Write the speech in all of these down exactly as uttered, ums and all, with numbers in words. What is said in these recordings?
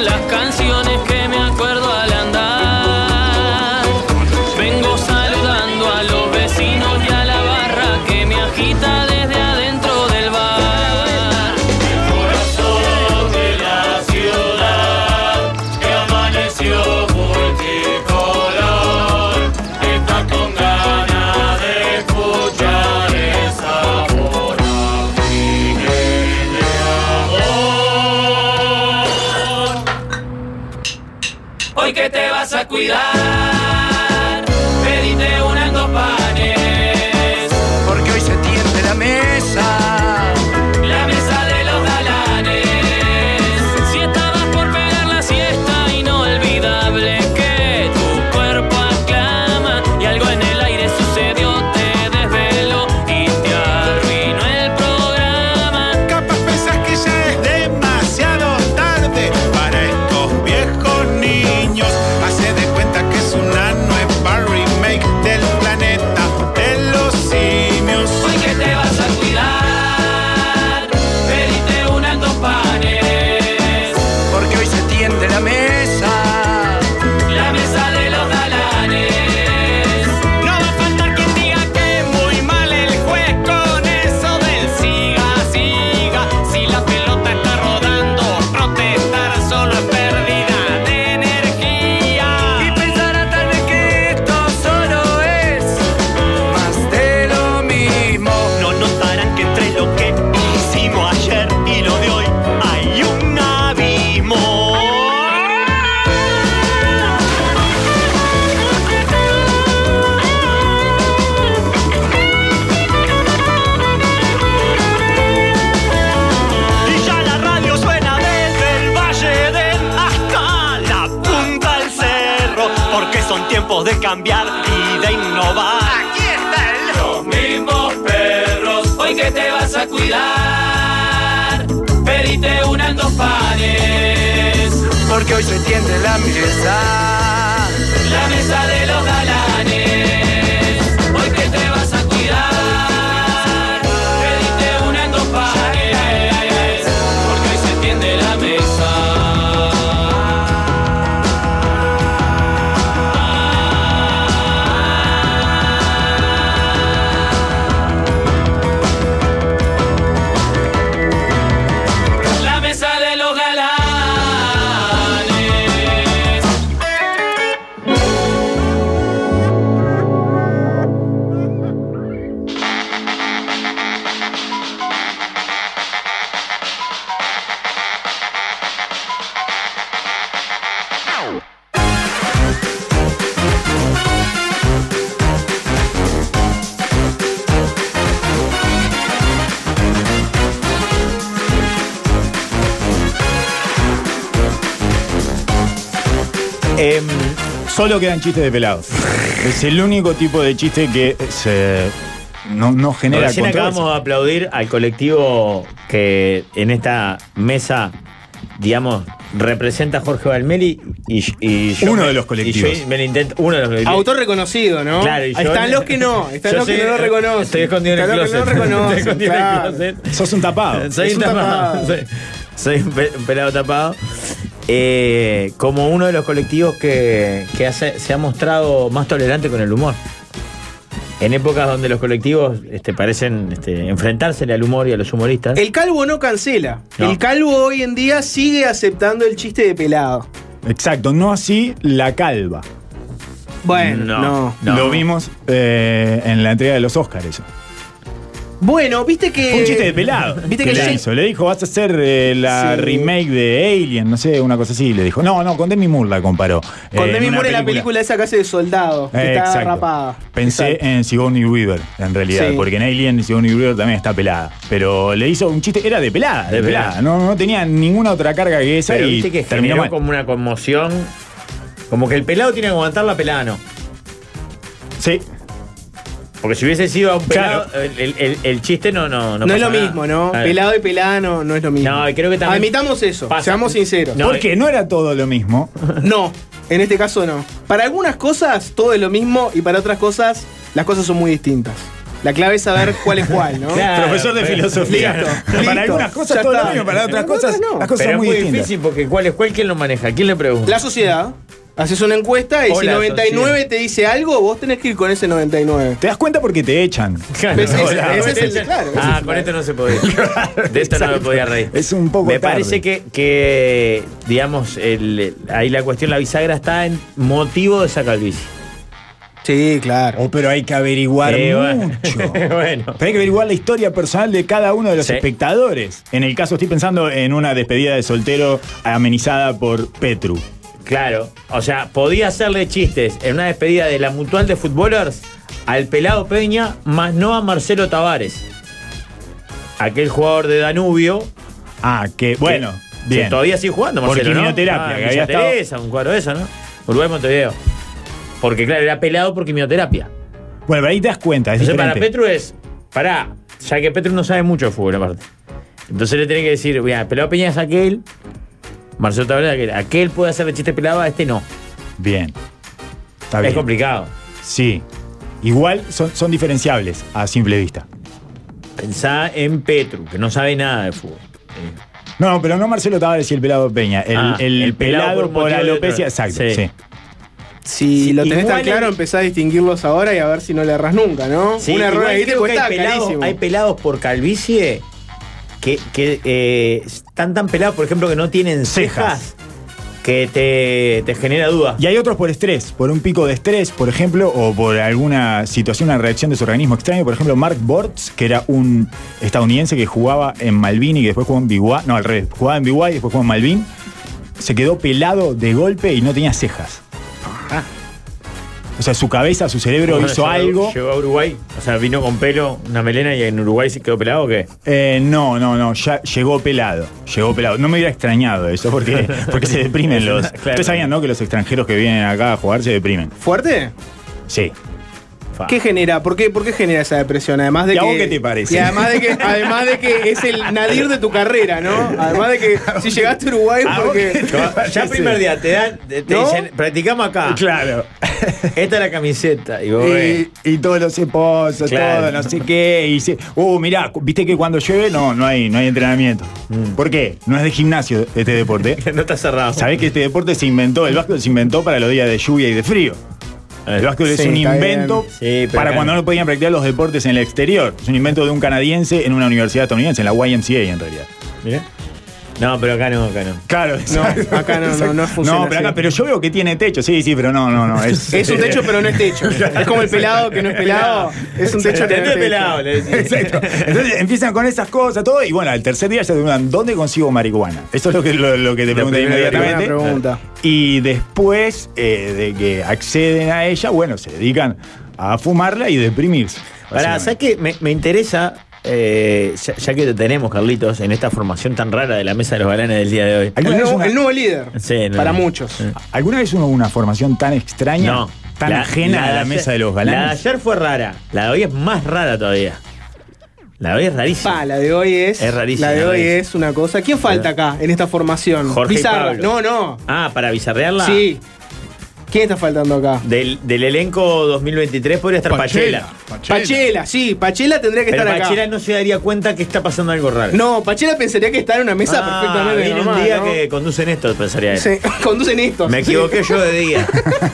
son las canciones que me acuerdo al andar. Vengo saludando a los vecinos y a la barra que me agita desde adentro del bar. El corazón de la ciudad que amaneció multicolor está con ganas de escuchar esa voz de amor. Hoy que te vas a cuidar, pedite una en dos panes, porque hoy se tiende la mesa. la mesa de los galanes. Si estabas por pegar la siesta, inolvidable que tu cuerpo aclama y algo en el aire sucedió, te desveló y te arruinó el programa. Capaz pensás que ya es demasiado tarde para estos viejos niños. Hace de cuenta que es una nueva remake del planeta de los simios. Hoy que te vas a cuidar, pedite una en dos panes, Porque hoy se tiende la mesa. la mesa de los galanes. No va a faltar quien diga que muy mal el juez con eso del siga, siga. Si la pelota está rodando, protestar solo es pérdida de energía. Y pensará tal vez que esto solo es más de lo mismo. No notarán que entre lo que hicimos ayer y lo de hoy hay un abismo. Y ya la radio suena desde el Valle del hasta la punta del cerro, porque son tiempos de cambiar y de innovar. Aquí está el Los mismos perros, hoy que te vas a cuidar, pedite una en dos panes, porque hoy se tiende la mesa. la mesa de los galanes. Hoy que te vas a cuidar, pedite una en dos panes, porque hoy se tiende la mesa. La mesa de los galanes. Eh, solo quedan chistes de pelados. Es el único tipo de chiste que se, no, no genera Recién controversia. acabamos de aplaudir al colectivo que en esta mesa, digamos, representa a Jorge Valmeli y, y yo Uno me- de los colectivos. y yo me lo intento, uno de los colectivos. Autor reconocido, ¿no? Claro, y yo- están los que no, están yo los que soy- no lo reconocen. Estoy escondido en el Están los que closet. no lo reconocen, Estoy escondido claro. en el closet. Sos un tapado. Soy Es un un tapado. tapado. Soy, soy un, pe- un pelado tapado. Eh, como uno de los colectivos que, que hace- se ha mostrado más tolerante con el humor. En épocas donde los colectivos este, parecen este, enfrentársele al humor y a los humoristas. El calvo no cancela. No. El calvo hoy en día sigue aceptando el chiste de pelado. Exacto, no así la calva. Bueno, no. No. No. Lo vimos eh, en la entrega de los Oscars eso. Bueno, viste que. Fue un chiste de pelado. Viste que que le ya- hizo. Le dijo, vas a hacer eh, la Sí. remake de Alien, no sé, una cosa así. Le dijo, no, no, con Demi Moore la comparó. Con Eh, Demi una Moore en la película esa que hace de soldado, que Eh, está exacto. rapada. Pensé Exacto. en Sigourney Weaver, en realidad, Sí. porque en Alien Sigourney Weaver también está pelada. Pero le hizo un chiste, era de pelada, de, De pelada. pelada. No, no tenía ninguna otra carga que esa Pero y viste que terminó generó mal. como una conmoción. Como que el pelado tiene que aguantar la pelada, ¿no? Sí. Porque si hubiese sido a un pelado, Claro. el, el- el- el chiste no no No, no es pasa lo nada. mismo, ¿no? Claro. Pelado y pelada no, no es lo mismo. No, y creo que también Admitamos eso, pasa. seamos sinceros. No, Porque no era todo lo mismo. No, en este caso no. Para algunas cosas todo es lo mismo y para otras cosas las cosas son muy distintas. La clave es saber cuál es cuál, ¿no? Claro, Profesor de pero- filosofía. Listo, Para listo. algunas cosas Ya todo lo está. mismo, para otras Pero cosas, no. las cosas Pero son es muy muy distintas. difícil porque ¿cuál es cuál? ¿Quién lo maneja? ¿Quién le pregunta? La sociedad. Haces una encuesta y si Hola, noventa y nueve sociedad. te dice algo, vos tenés que ir con ese noventa y nueve. Te das cuenta porque te echan. Claro, ¿Ves? Ese- hola. ese es el- claro, ese Ah, es con el- esto no se podía. De esto no me podía reír. Es un poco Me tarde. parece que, que digamos, el- ahí la cuestión, la bisagra está en motivo de esa calvicie. Sí, claro. Oh, pero hay que averiguar Eh, bueno. mucho. Bueno. Pero hay que averiguar la historia personal de cada uno de los Sí. espectadores. En el caso, estoy pensando en una despedida de soltero amenizada por Petru. Claro, o sea, podía hacerle chistes en una despedida de la Mutual de Footballers al Pelado Peña, más no a Marcelo Tavares. Aquel jugador de Danubio. Ah, que bueno, que bien. todavía sigue jugando, Por Marcelo, ¿no? quimioterapia, Ah, que en había Villa estado- Teresa, un cuadro de eso, ¿no? Uruguay Montevideo. Porque claro, era pelado por quimioterapia. Bueno, pero ahí te das cuenta, es Entonces para diferente. Petru es, pará, ya que Petru no sabe mucho de fútbol aparte. Entonces le tiene que decir, mira, Pelado Peña es aquel, Marcelo Tavares es aquel. Aquel puede hacerle chiste pelado, a este no. Bien. Está Es bien. complicado. Sí. Igual son, son diferenciables a simple vista. Pensá en Petru, que no sabe nada de fútbol. Eh, No, pero no Marcelo Tavares y el pelado Peña. El, Ah, el el pelado pelado por por motivo de alopecia, otro. exacto, Sí. sí. Si Sí, lo tenés igual tan claro, el- empezá a distinguirlos ahora y a ver si no le erras nunca, ¿no? Sí, Un error igual ahí te creo que cuesta hay pelados, carísimo. hay pelados por calvicie que, que eh, están tan pelados, por ejemplo, que no tienen cejas, Cejas. que te, te genera duda. Y hay otros por estrés, por un pico de estrés, por ejemplo, o por alguna situación, una reacción de su organismo extraño. Por ejemplo, Mark Bortz, que era un estadounidense que jugaba en Malvin y que después jugó en B Y U, no, al revés, jugaba en B Y U y después jugó en Malvin, se quedó pelado de golpe y no tenía cejas. Ah. O sea, su cabeza, su cerebro Bueno, hizo llegó- algo. Llegó a Uruguay, o sea, vino con pelo, una melena y en Uruguay se quedó pelado o qué? Eh, no, no, no, ya llegó pelado. Llegó pelado. No me hubiera extrañado eso porque, porque se deprimen los. Claro. Ustedes sabían, ¿no? Que los extranjeros que vienen acá a jugar se deprimen. ¿Fuerte? Sí. Fa. ¿Qué genera? ¿Por qué, ¿Por qué genera esa depresión? Además de ¿Y a que, vos qué te parece? Y además de que, además de que es el nadir de tu carrera, ¿no? Además de que si llegaste a Uruguay ¿A vos porque. qué te Ya primer día te dan, te, te ¿No? dicen, practicamos acá. Claro. Esta es la camiseta. Y vos ves. Y, y todos los esposos, Claro. todo, no sé qué. Y se, uh, mirá, viste que cuando llueve no, no, hay, no hay entrenamiento. ¿Por qué? No es de gimnasio este deporte. No está cerrado. Sabés que este deporte se inventó, el básquetbol se inventó para los días de lluvia y de frío. El básquetbol Sí, es un está invento bien. Sí, pero para acá cuando no. no podían practicar los deportes en el exterior. Es un invento de un canadiense en una universidad estadounidense, en la Y M C A en realidad. Mirá. No, pero acá no, acá no. Claro, No, acá no, no, no funciona No, pero acá, así. pero yo veo que tiene techo, sí, sí, pero no, no, no. Es, Es un techo, pero no es techo. Es como el pelado que no es pelado. Es un techo que no es Tenés techo. pelado, le decís. Exacto. Entonces empiezan con esas cosas, todo, y bueno, al tercer día ya te preguntan, ¿dónde consigo marihuana? Eso es lo que, lo, lo que te Lo preguntan primero que te inmediatamente. Buena pregunta. Y después eh, de que acceden a ella, bueno, se dedican a fumarla y deprimirse. Pará, ¿sabes qué? Me, me interesa, eh, ya, ya que te tenemos, Carlitos, en esta formación tan rara de la mesa de los galanes del día de hoy. El ¿Alguna vez nuevo, una- el nuevo líder. Sí, no, para no. muchos. Sí. ¿Alguna vez hubo una formación tan extraña, No. tan La- ajena a de la ayer- mesa de los La de galanes? ayer fue rara. La de hoy es más rara todavía. La de hoy es rarísima. Pa, la de hoy es. Es rarísima, La de hoy rarísima. es una cosa. ¿Quién falta acá en esta formación? Jorge y Pizarra. Pablo. No, no. Ah, para bizarrearla. Sí. ¿Quién está faltando acá? Del, del elenco dos mil veintitrés podría estar Pachela. Pachela, sí. Pachela tendría que Pero estar acá. Pachela no se daría cuenta que está pasando algo raro. No, Pachela pensaría que está en una mesa Ah, perfectamente viene normal, un día ¿no? que conducen esto, pensaría él. Sí, conducen esto. Me sí. equivoqué yo de día.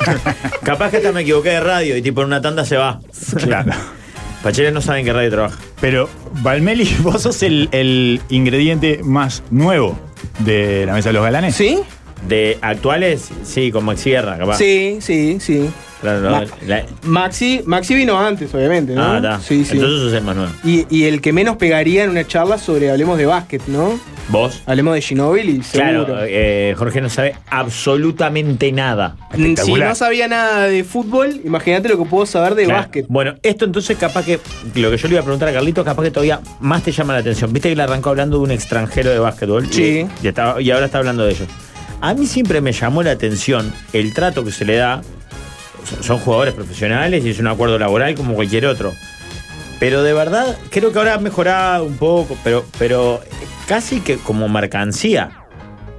Capaz que hasta me equivoqué de radio y tipo en una tanda se va. Claro. Pachela no sabe en qué radio trabaja. Pero, Valmeli, vos sos el, el ingrediente más nuevo de la mesa de los galanes. ¿Sí? De actuales, sí, con Maxi Guerra, capaz. Sí, sí, sí. Claro, no, Ma- la- Maxi, Maxi vino antes, obviamente, ¿no? Ah, está. Sí, sí. Entonces sos el más nuevo. Y, y el que menos pegaría en una charla sobre hablemos de básquet, ¿no? ¿Vos? Hablemos de Ginóbili, seguro. Claro, eh, Jorge no sabe absolutamente nada. si espectacular. no sabía nada de fútbol, imagínate lo que puedo saber de Claro. básquet. Bueno, esto entonces capaz que, lo que yo le iba a preguntar a Carlitos, capaz que todavía más te llama la atención. Viste que le arrancó hablando de un extranjero de básquetbol. Sí. Y, y estaba- y ahora está hablando de ellos. A mí siempre me llamó la atención el trato que se le da. Son- Son jugadores profesionales y es un acuerdo laboral como cualquier otro. Pero de verdad, creo que ahora ha mejorado un poco, pero, pero casi que como mercancía.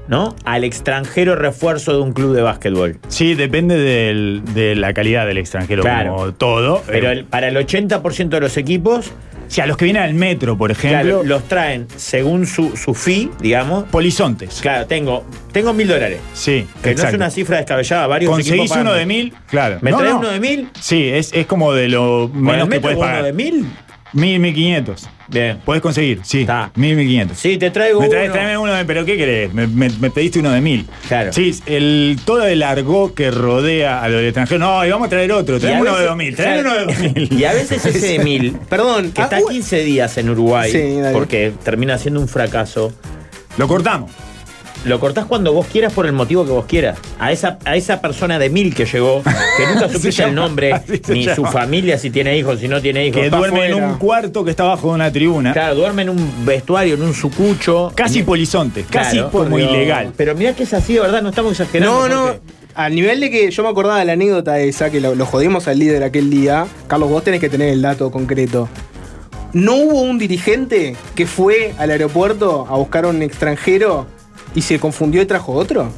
¿no? Al extranjero refuerzo de un club de básquetbol. Sí, depende del- de la calidad del extranjero, Claro. como todo. Pero Eh, el- para el ochenta por ciento de los equipos, si a los que vienen al metro, por ejemplo, claro, los traen según su, su fee, digamos. polizontes. Claro, tengo, tengo mil dólares. Sí, Que no exacto. es una cifra descabellada. Varios Conseguís equipos pagan- uno de mil, claro. ¿Me No, traes no. uno de mil? Sí, es, es como de lo ¿Con el menos que metro puedes uno pagar. de mil? Mil, mil quinientos. Bien. Podés conseguir, sí. Está. Mil, mil quinientos. Sí, te traigo Me traes, uno. tráeme uno de, pero ¿qué querés? Me, me- me pediste uno de mil. Claro. Sí, el, todo el argot que rodea a lo del extranjero. No, y vamos a traer otro. Y a Traeme uno de veces- dos mil. Traeme claro. uno de dos mil. Y a veces ese de mil, Perdón. que ah, está uh, quince días en Uruguay, Sí, dale. porque termina siendo un fracaso, Lo cortamos. lo cortás cuando vos quieras por el motivo que vos quieras. A esa, a esa persona de mil que llegó, que nunca supiste Se el llama- nombre, así se ni su llama. familia, si tiene hijos, si no tiene hijos. Que Está duerme en afuera. un cuarto que está abajo de una tribuna. Claro, duerme en un vestuario, en un sucucho. Casi polizonte. Casi Claro. como Por Dios. ilegal. Pero mirá que es así, de verdad, no estamos exagerando. No, no. porque- Al nivel de que yo me acordaba de la anécdota esa, que lo, lo jodimos al líder aquel día. Carlos, vos tenés que tener el dato concreto. ¿No hubo un dirigente que fue al aeropuerto a buscar a un extranjero y se confundió y trajo otro?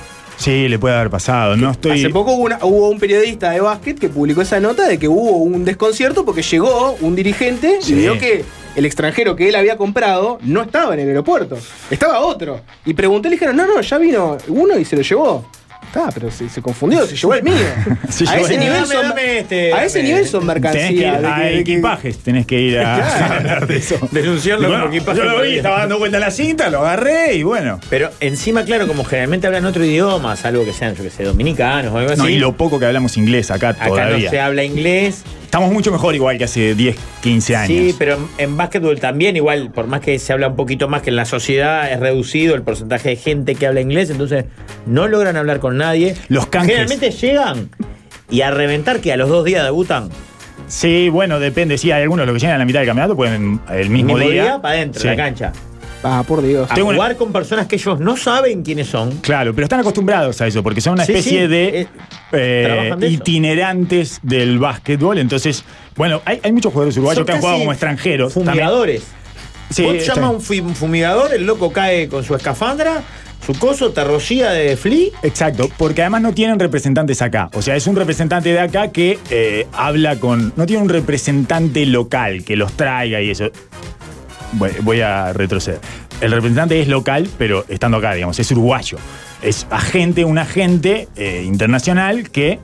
Sí, le puede haber pasado. No estoy. Hace poco hubo, una- hubo un periodista de básquet que publicó esa nota de que hubo un desconcierto porque llegó un dirigente Sí. y vio que el extranjero que él había comprado no estaba en el aeropuerto, estaba otro. Y preguntó y le dijeron, no, no, ya vino uno y se lo llevó. Ah, pero se, se confundió, se llevó el mío. Se a llevó ese el mío. nivel Dame, son, dame este, a ese dame. nivel son Tenés que ir mercancía. de a que- de que- equipajes, tenés que ir a, a hablar de eso. Denunciarlo Bueno, como equipaje yo lo vi, perdido. estaba dando vuelta a la cinta, lo agarré y bueno. Pero encima, claro, como generalmente hablan otro idioma, salvo que sean, yo que sé, dominicanos o algo así. No, y lo poco que hablamos inglés acá, Acá todavía. no se habla inglés. Estamos mucho mejor igual que hace diez, quince años. Sí, pero en, en básquetbol también, igual, por más que se habla un poquito más que en la sociedad, es reducido el porcentaje de gente que habla inglés, entonces no logran hablar con nadie. Los canjes. Generalmente llegan y a reventar que a los dos días debutan. Sí, bueno, depende. Sí, hay algunos los que llegan a la mitad del campeonato pueden el mismo, mismo día. día para adentro, Sí. la cancha. Ah, por Dios. A Tengo una- jugar con personas que ellos no saben quiénes son. Claro, pero están acostumbrados a eso, porque son una Sí, especie sí, de, eh, eh, trabajan de eso. itinerantes del básquetbol. Entonces, bueno, hay, hay muchos jugadores uruguayos Son que han jugado casi como extranjeros. también. Fumigadores. Sí, Vos está llamas a bien. un fi- un fumigador, el loco cae con su escafandra, su coso, te rocía de flea. Exacto, porque además no tienen representantes acá. O sea, es un representante de acá que eh, habla con. No tiene un representante local que los traiga y eso. Voy, voy a retroceder. El representante es local, pero estando acá, digamos, es uruguayo. Es agente, un agente eh, internacional que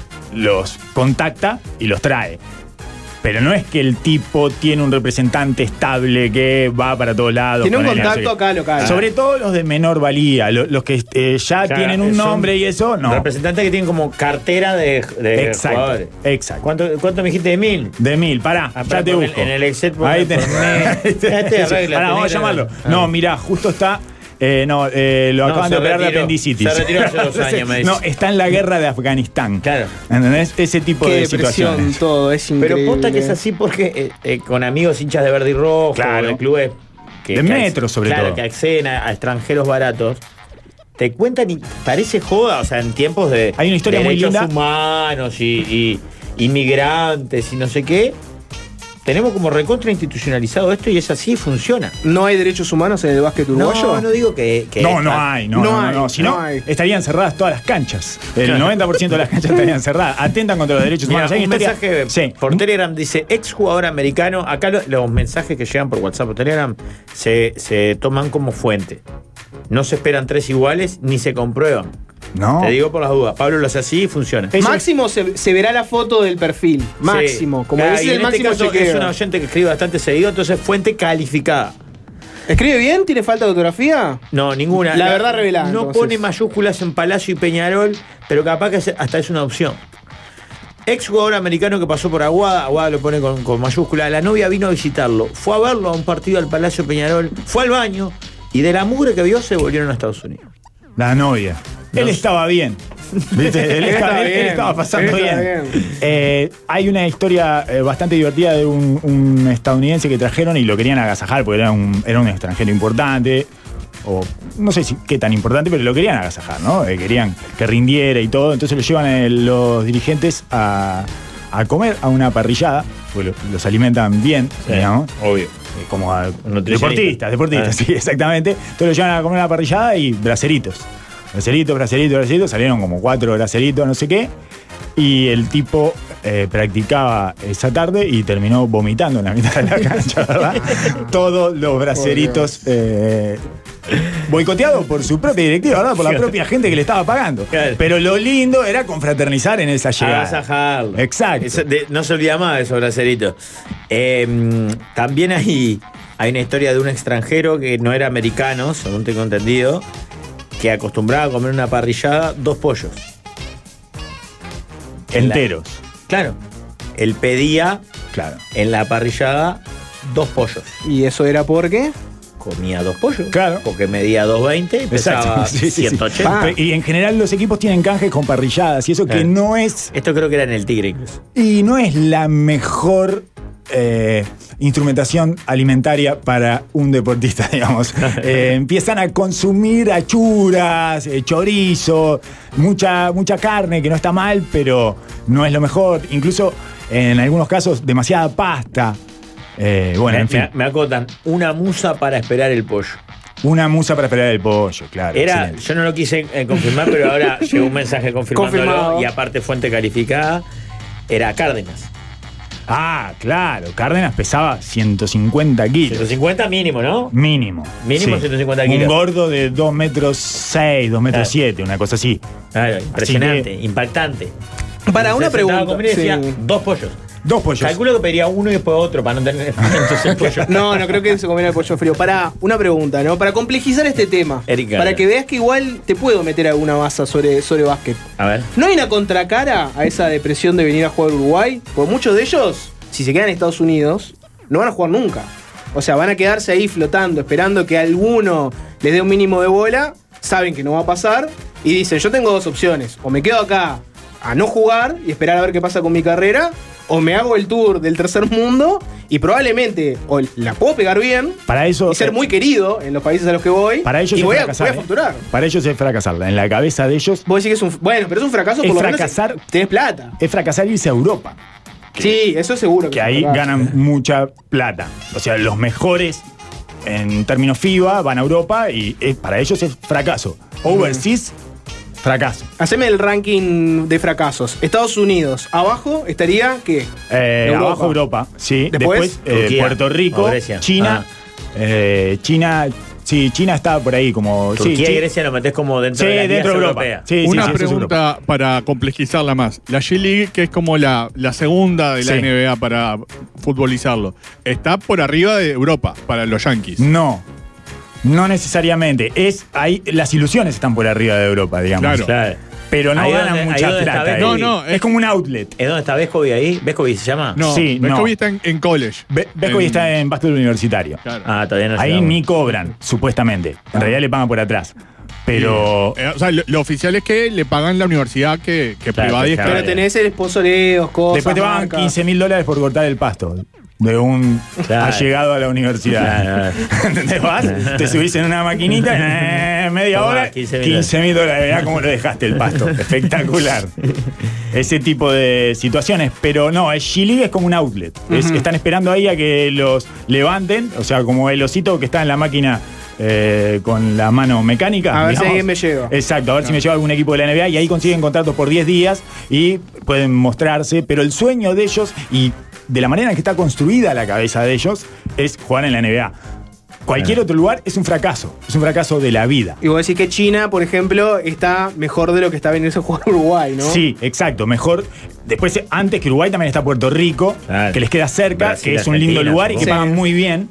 los contacta y los trae. Pero no es que el tipo tiene un representante estable que va para todos lados. Tiene un con él, no sé contacto qué. acá local. Sobre todo los de menor valía, lo- los, que eh, ya Claro, tienen un son nombre y eso, no. Representantes que tienen como cartera de, de Exacto, jugadores. exacto. ¿Cuánto, ¿Cuánto me dijiste de mil? De mil, pará, Ah, ya pará, te ponme busco. en el Excel ponme Ahí por tenés. mes. Ya te arregla, Pará, vamos a tenés que- llamarlo. Ah. No, mirá, justo está. eh, no, eh, lo No, acaban se de operar de retiró. apendicitis. Se retiró hace dos años, me dice. No, está en la guerra de Afganistán. Claro. ¿Entendés? Ese tipo Qué de depresión situaciones. todo, es increíble. Pero posta que es así porque eh, eh, con amigos hinchas de verde y rojo, Claro. de clubes que, De que metro, acce- sobre claro, todo. que acceden a, a extranjeros baratos, te cuentan y parece joda, o sea, en tiempos de Hay una historia muy derechos linda. humanos y, y inmigrantes y no sé qué. Tenemos como recontra institucionalizado esto y es así, funciona. ¿No hay derechos humanos en el básquet uruguayo? No, no digo que, que No, no hay, no, No no, no, hay, no. Si no no, hay. estarían cerradas todas las canchas. El noventa por ciento de las canchas estarían cerradas. Atentan contra los derechos Mira, humanos. Hay un una historia- mensaje Sí. por Telegram dice, exjugador americano, acá lo- los mensajes que llegan por WhatsApp o Telegram se, se toman como fuente. No se esperan tres iguales ni se comprueban. No. Te digo por las dudas. Pablo lo hace así y funciona. Eso Máximo se, se verá la foto del perfil. Máximo. Sí. Como Claro, ese y es en el máximo este caso chequeo. es una oyente que escribe bastante seguido, entonces fuente calificada. ¿Escribe bien? ¿Tiene falta de ortografía? No, ninguna. La verdad revelada, No entonces. pone mayúsculas en Palacio y Peñarol, pero capaz que hasta es una opción. Ex jugador americano que pasó por Aguada, Aguada lo pone con, con mayúscula. La novia vino a visitarlo, fue a verlo a un partido al Palacio Peñarol, fue al baño y de la mugre que vio se volvieron a Estados Unidos. La novia. No Él sé. estaba bien. ¿Viste? Él, Él estaba, estaba él- él bien. estaba pasando Él estaba bien. bien. Eh, hay una historia eh, bastante divertida de un, un estadounidense que trajeron y lo querían agasajar porque era un, era un extranjero importante. O no sé si qué tan importante, pero lo querían agasajar, ¿no? Eh, querían que rindiera y todo. Entonces lo llevan eh, los dirigentes a, a comer a una parrillada, porque lo- los alimentan bien, digamos. Obvio. como a Nutricionista. deportistas, deportistas, Ah. sí, exactamente. Entonces lo llevan a comer a la parrillada y braceritos. Braceritos, braceritos, braceritos. Salieron como cuatro braceritos, no sé qué. Y el tipo eh, practicaba esa tarde y terminó vomitando en la mitad de la cancha, ¿verdad? Todos los braceritos eh, boicoteados por su propia directiva, ¿verdad? Por la propia gente que le estaba pagando. Claro. Pero lo lindo era confraternizar en esa llegada. Agasajarlo. Exacto. Eso de- no se olvida más de esos braceritos. Eh, también hay, hay una historia de un extranjero que no era americano, según tengo entendido, que acostumbraba a comer una parrillada dos pollos. Enteros. Claro. Él pedía Claro. en la parrillada dos pollos. ¿Y eso era por qué? Comía dos pollos. Claro. Porque medía dos veinte y pesaba Exacto. Sí, sí, sí. ciento ochenta. Ah. Y en general los equipos tienen canjes con parrilladas y eso que Eh. no es Esto creo que era en el Tigre incluso. y no es la mejor eh, instrumentación alimentaria para un deportista, digamos. Eh, empiezan a consumir achuras, eh, chorizo, mucha, mucha carne que no está mal, pero no es lo mejor. Incluso en algunos casos demasiada pasta. Eh, bueno, me, en fin, me- me acotan una musa para esperar el pollo. una musa para esperar el pollo, claro. Era, excelente. yo no lo quise eh, confirmar, pero ahora llegó un mensaje confirmándolo Confirmado. y aparte fuente calificada. Era Cárdenas. Ah, claro, Cárdenas pesaba ciento cincuenta kilos. ciento cincuenta mínimo, ¿no? Mínimo. Mínimo ciento cincuenta kilos. Un gordo de dos metros seis, dos metros Claro. siete, una cosa así. Claro, impresionante, que- impactante. Para una Se sentaba a pregunta. comer y decía, Sí. dos pollos. Dos pollos. Calculo que pediría uno y después otro para no tener entonces el pollo. No, no creo que se comiera el pollo frío. Para una pregunta, ¿no? Para complejizar este tema. Erika. Para que veas que igual te puedo meter alguna masa sobre, sobre básquet. A ver. ¿No hay una contracara a esa depresión de venir a jugar a Uruguay? Porque muchos de ellos, si se quedan en Estados Unidos, no van a jugar nunca. O sea, van a quedarse ahí flotando, esperando que alguno les dé un mínimo de bola, saben que no va a pasar, y dicen, yo tengo dos opciones. O me quedo acá a no jugar y esperar a ver qué pasa con mi carrera, o me hago el tour del tercer mundo y probablemente o la puedo pegar bien Para eso. y ser muy querido en los países a los que voy. Para ellos y es voy a, fracasar. voy a facturar. ¿eh? Para ellos es fracasar. En la cabeza de ellos Vos decís que es un. Bueno, pero es un fracaso Es por lo menos fracasar. tenés plata. es fracasar irse a Europa. Sí, eso es seguro. Que es un ahí fracaso. ganan mucha plata. O sea, los mejores en términos FIBA van a Europa y eh, para ellos es fracaso. Overseas, fracaso. Haceme el ranking de fracasos. Estados Unidos, abajo estaría ¿qué? Eh, Europa. abajo Europa, sí. Después, Después, eh, Turquía Puerto Rico, o Grecia. China. eh, China, sí, China está por ahí como. sí, Turquía Chi- y Grecia lo metés como dentro Sí, de la Liga dentro de Europa. Europea. Sí, sí, Una sí, eso es Europa. pregunta para complejizarla más. La G-League, que es como la, la segunda de la Sí. N B A para futbolizarlo, está por arriba de Europa para los Yankees. No. No necesariamente. Es ahí, las ilusiones están por arriba de Europa, digamos. Claro. Claro. Pero no Ahí ganan donde- ahí mucha donde está plata. Vescovi. ahí. No, no, es, es- como un outlet. ¿Es donde está Vescovi ahí? ¿Vescovi se llama? No, Sí, Vescovi no. está en, en college. Be- Vescovi En- está en básquetbol universitario. Claro. Ah, todavía no Ahí llegamos. ni cobran, supuestamente. En realidad le pagan por atrás. Pero. Eh, o sea, lo, lo oficial es que le pagan la universidad que, que Claro, privada y que es claro. Pero cara. tenés el sponsoreos, cosas. Después te pagan marcas. quince mil dólares por cortar el pasto de un Claro. allegado a la universidad. Claro, ¿Entendés? Vas, te subís en una maquinita, eh, media Tomá, hora, quince mil quince mil dólares. Mirá cómo lo dejaste el pasto. Espectacular. Ese tipo de situaciones. Pero no, el G-League es como un outlet. Es- están esperando ahí a que los levanten, o sea, como el osito que está en la máquina. eh, con la mano mecánica. A ver si digamos. alguien me lleva. Exacto, a ver si me lleva algún equipo de la N B A y ahí consiguen contratos por diez días y pueden mostrarse, pero el sueño de ellos y de la manera en que está construida la cabeza de ellos es jugar en la N B A. Cualquier otro lugar es un fracaso, es un fracaso de la vida. Y vos decís que China, por ejemplo, está mejor de lo que está veniendo a jugar Uruguay, ¿no? Sí, exacto, mejor. Después, antes que Uruguay también está Puerto Rico, Claro. que les queda cerca, Brasil, que es un lindo Argentina, lugar y que supongo. pagan muy bien.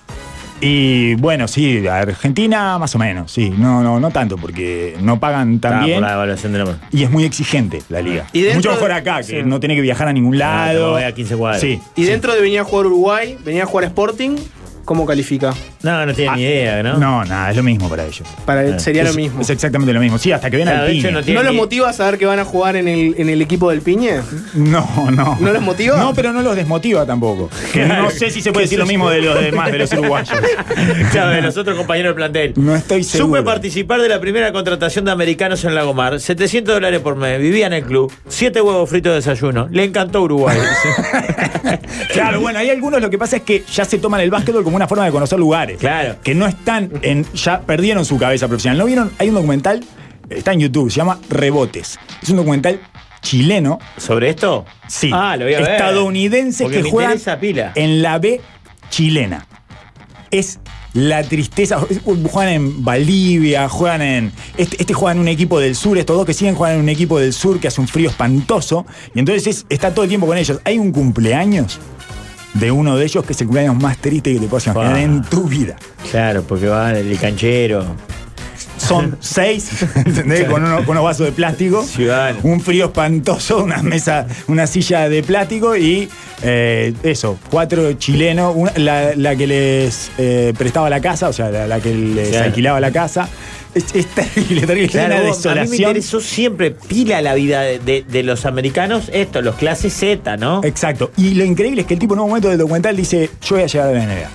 Y bueno, sí, Argentina más o menos, sí, no, no, no tanto, porque no pagan tan Ah, bien. por la evaluación de la Y es muy exigente la liga. Y dentro Mucho mejor de- acá, que sí. no tiene que viajar a ningún Ah, te lado. voy a quince cuadras. Sí. Y dentro de venir a jugar Uruguay, venía a jugar Sporting, ¿Cómo califica? No, no tiene Ah, ni idea, ¿no? No, nada, es lo mismo para ellos. Para él Ah, sería es, lo mismo. Es exactamente lo mismo. Sí, hasta que ven Claro, al de hecho, Piñe. no ¿No, tiene los ni- motiva a saber que van a jugar en el, en el equipo del Piñe? No, no. ¿No los motiva? No, pero no los desmotiva tampoco. Que no sé si se puede decir lo mismo de los demás, de los uruguayos. Claro, de los otros compañeros del plantel. No estoy seguro. Supe participar de la primera contratación de americanos en Lagomar. setecientos dólares por mes. Vivía en el club. Siete huevos fritos de desayuno. Le encantó Uruguay. Claro, bueno, hay algunos, lo que pasa es que ya se toman el básquetbol como una forma de conocer lugares. Claro. Que no están en. Ya perdieron su cabeza profesional. ¿No vieron? Hay un documental, está en YouTube, se llama Rebotes. Es un documental chileno. ¿Sobre esto? Sí. Ah, lo voy a ver. Estadounidenses Porque que me juegan interesa pila. en la B chilena. Es la tristeza. Juegan en Valdivia, juegan en. Este, este juega en un equipo del sur, estos dos que siguen juegan en un equipo del sur que hace un frío espantoso. Y entonces es- está todo el tiempo con ellos. Hay un cumpleaños de uno de ellos que es el cumpleaños más triste que te puedas imaginar Wow. en tu vida. Claro, porque va el canchero. Son seis, ¿entendés? Con, uno- con unos vasos de plástico, Ciudadano. un frío espantoso, una mesa, una silla de plástico y eh, eso, cuatro chilenos, una- la, la que les eh, prestaba la casa, o sea, la, la que les Claro. alquilaba la casa. Es, es terrible, terrible, Claro, una vos, a mí me desolación. interesó siempre pila la vida de, de- de los americanos, esto, los clases Z, ¿no? Exacto. Y lo increíble es que el tipo en un momento del documental dice, yo voy a llegar a la N B A.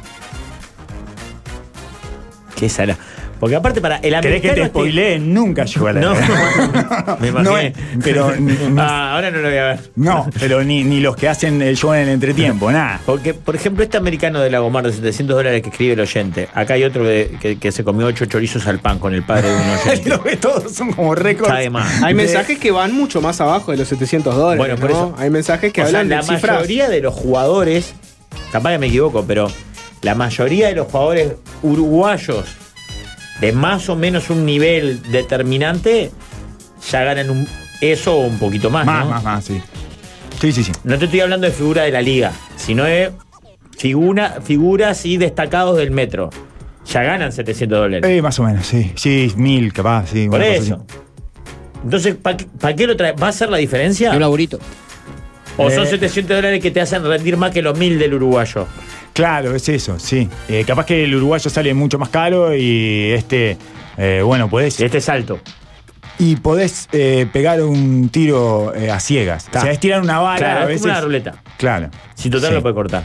Qué sala. Porque aparte para el ¿Querés americano... que te este- spoilee? Nunca llegó a la No, N B A. me No imaginé. es, pero ni- ni- Ah, ahora no lo voy a ver. no, pero ni, ni los que hacen el show en el entretiempo, nada. Porque, por ejemplo, este americano de Lagomar de setecientos dólares que escribe el oyente. Acá hay otro que, que- que se comió ocho chorizos al pan con el padre de un oyente. Lo que todos son como récords. Está de más. Hay de- mensajes que van mucho más abajo de los setecientos dólares. Bueno, por ¿no? eso. Hay mensajes que O sea, hablan la de cifras. mayoría de los jugadores, capaz que me equivoco, pero la mayoría de los jugadores uruguayos de más o menos un nivel determinante ya ganan un, eso o un poquito más, Más, ¿no? más, más, sí. Sí, sí, sí. No te estoy hablando de figura de la liga, sino de figura, figuras y destacados del metro. Ya ganan setecientos dólares. Eh, más o menos, sí. Sí, mil, capaz, sí. Por una cosa eso. Entonces, ¿para qué, pa' qué lo traes? ¿Va a ser la diferencia? Un laburito. ¿O son Eh. setecientos dólares que te hacen rendir más que los mil del uruguayo? así. Claro, es eso, sí. Eh, capaz que el uruguayo sale mucho más caro y este, eh, bueno, podés. Este es alto. Y podés eh, pegar un tiro eh, a ciegas. Ta. O sea, es tirar una bala Claro, a es veces. como una ruleta. Claro. Si total Sí. lo puede cortar.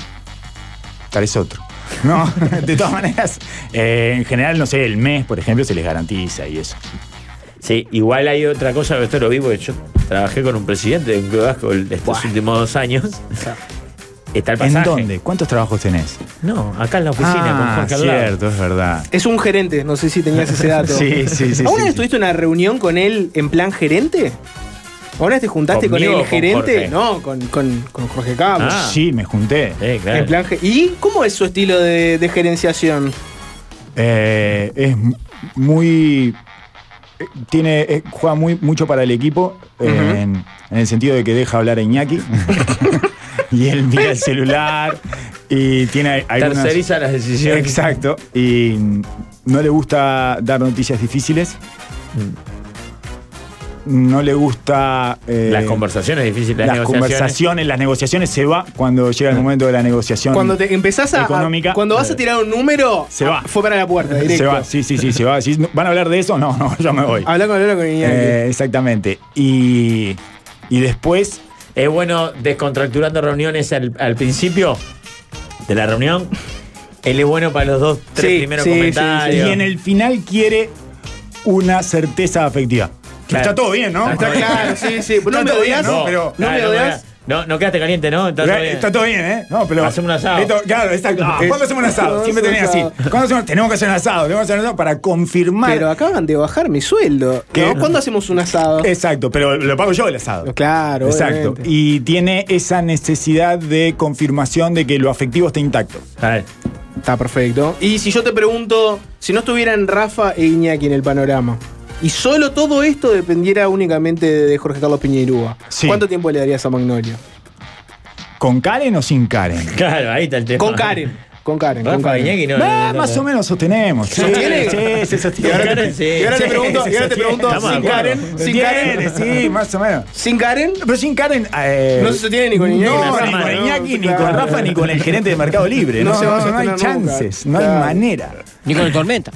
Tal es otro. No, de todas maneras, eh, en general, no sé, el mes, por ejemplo, se les garantiza y eso. Sí, igual hay otra cosa, esto lo vi porque yo trabajé con un presidente de un club de básquetbol estos últimos dos años. Está el ¿En pasaje. dónde? ¿Cuántos trabajos tenés? No, acá en la oficina con Ah, Jorge al lado. cierto, es verdad. Es un gerente, no sé si tenías ese dato. Sí, sí, sí, ¿Alguna sí, vez sí. tuviste una reunión con él en plan gerente? ¿Alguna vez te juntaste con ¿Conmigo el o con gerente? Jorge? No, con, con, con Jorge Campos. Ah. Sí, me junté. Sí, claro. En plan ge- ¿Y cómo es su estilo de, de gerenciación? Eh, es m- muy. eh, Tiene, eh, juega muy, mucho para el equipo eh, Ujú. en, en el sentido de que deja hablar a Iñaki y él mira el celular y tiene algunas. Terceriza las decisiones. Exacto. Y no le gusta dar noticias difíciles. No le gusta. eh, Las conversaciones difíciles, las, las negociaciones. conversaciones, las negociaciones se va cuando llega el momento de la negociación. Cuando te empezás a. económica, a- cuando vas a tirar un número, se va. fue para la puerta, directo. Se va, sí, sí, sí, se va. Si ¿van a hablar de eso? No, no, yo me voy. Habla con habla con Iñaki. Eh, exactamente. Y, y después, Es bueno descontracturando reuniones al, al principio de la reunión. Él es bueno para los dos, tres Sí, primeros sí, sí, comentarios. y en el final quiere una certeza afectiva. Claro. Está todo bien, ¿no? Está claro, sí, sí. ¿No Está me todo bien, odias? ¿no? Pero- ¿No me Claro, odias? No, no quedaste caliente, ¿no? Está todo bien. Está todo bien, ¿eh? No, pero. Hacemos un asado. Esto- claro, exacto. No. Eh, ¿Cuándo hacemos un asado? ¿Cuándo Siempre hacemos termina un así. asado? ¿Cuándo hacemos? Tenemos que hacer un asado. Tenemos que hacer un asado para confirmar. Pero acaban de bajar mi sueldo. ¿Qué? ¿No? ¿Cuándo hacemos un asado? Exacto, pero lo pago yo el asado. Claro, Exacto. obviamente. Y tiene esa necesidad de confirmación de que lo afectivo está intacto. A ver, Está perfecto. Y si yo te pregunto, si no estuvieran Rafa e Iñaki en el panorama, y solo todo esto dependiera únicamente de Jorge Carlos Piñeirúa, Sí. ¿cuánto tiempo le darías a Magnolio? ¿Con Karen o sin Karen? claro, ahí está el tema. Con Karen. Con Karen. Con Rafa Karen. Iñaki no. Ah, no, no, más no. o menos sostenemos. Sí, ¿Sostiene? sí, se Y sostiene. ahora, Karen, te, sí. y ahora te Sí, pregunto, se y ahora te sostiene. pregunto Estamos sin de acuerdo. Karen, sin Sostiene, Karen, sí, más o menos. sin Karen, Pero sin Karen. eh, no se sostiene ni con Iñaki. No, ni ni con con Rafa, Iñaki, ni claro. con Rafa, ni con el gerente de Mercado Libre. No No, se va a no, no hay sostener nunca. chances, no hay Claro. manera. Ni con el Tormenta.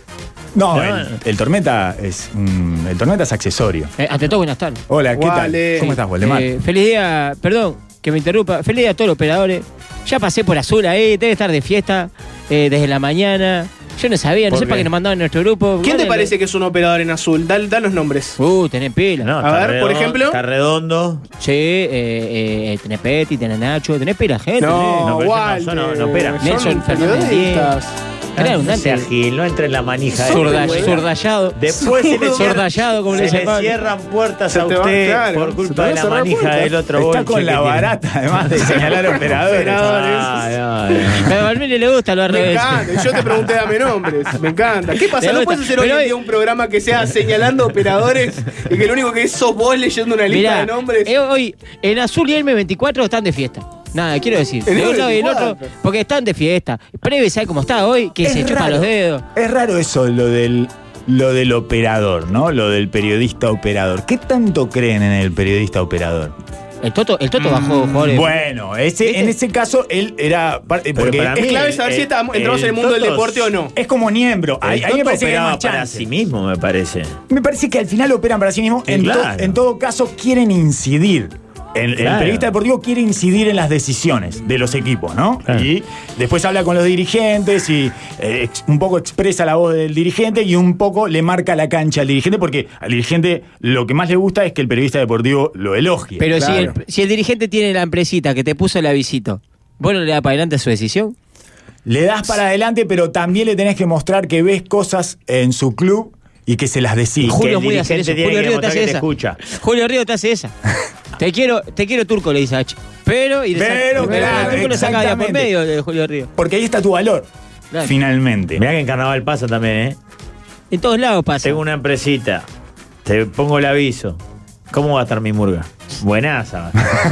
No, No. el, el Tormenta es mm, el Tormenta es accesorio. Eh, ante todo, buenas tardes. Hola, ¿qué Wale. tal? ¿Cómo estás, Waldemar? Eh, feliz día, perdón que me interrumpa. Feliz día a todos los operadores. Ya pasé por Azul ahí, debe estar de fiesta eh, desde la mañana. Yo no sabía, no ¿Por sé para qué? qué nos mandaban en nuestro grupo. ¿Quién te Dale, parece que es un operador en azul? Da, da los nombres. Uh, tenés pila. No, A está ver, por redondo, ejemplo. Está redondo. Sí, eh, eh, tenés Petty, tenés Nacho, tenés pila gente. No, no, pero Walter. no, no, no opera. Son Nelson periodistas. Era un No sea Gil, no entra en la manija. de- Sorda- güey. Sordallado. Después se le cierran, Sordallado, como le se dice le Pablo. cierran puertas Se a te va, usted claro, por se te culpa van de a la cerrar manija puertas. del otro Está bonche con que la tiene. barata, además de señalar operadores. Operadores. Ah, no, no. Pero a Valmir le gusta lo al Me revés. encanta, y yo te pregunté dame nombres, me encanta. ¿Qué pasa? Me ¿No gusta, puedes hacer hoy pero en hoy- día un programa que sea señalando operadores y que lo único que es sos vos leyendo una lista Mirá, de nombres? eh, hoy en Azul y M veinticuatro están de fiesta. Nada, quiero decir. En De un lado y el veinticuatro. otro, porque están de fiesta. Preve, ¿sabe cómo está hoy? Que se chupa los dedos. Es raro eso, lo del, lo del operador, ¿no? Lo del periodista operador. ¿Qué tanto creen en el periodista operador? El Toto, el Toto bajó jugadores. Bueno, ese, ¿Viste? en ese caso él era. par- Porque para Es mí, clave saber si el- estamos- entramos el en el mundo del Toto deporte o no. es como Niembro. Ahí, El ahí me Toto parece que hay operaba más para chance. sí mismo, me parece. Me parece que al final operan para sí mismos. Sí, En, to- claro. en todo caso, quieren incidir. El, el Claro. periodista deportivo quiere incidir en las decisiones de los equipos, ¿no? Claro. Y después habla con los dirigentes y eh, ex- un poco expresa la voz del dirigente y un poco le marca la cancha al dirigente, porque al dirigente lo que más le gusta es que el periodista deportivo lo elogie. Pero Claro. si, el, si el dirigente tiene la empresita que te puso el avisito, ¿vos no le das para adelante su decisión? Le das para adelante, pero también le tenés que mostrar que ves cosas en su club y que se las decís. Julio el muy hace dirigente eso. tiene Julio que Río te demostrar hace que te esa. escucha. Julio Río te hace esa. Te quiero, te quiero turco, le dice a H. Pero, y le saca- Pero, pero claro, el turco le saca de a por exactamente. medio de Julio Río. Porque ahí está tu valor, Claro. finalmente. Mirá que en Carnaval pasa también, ¿eh? En todos lados pasa. Tengo una empresita. Te pongo el aviso. ¿Cómo va a estar mi murga? Buenaza.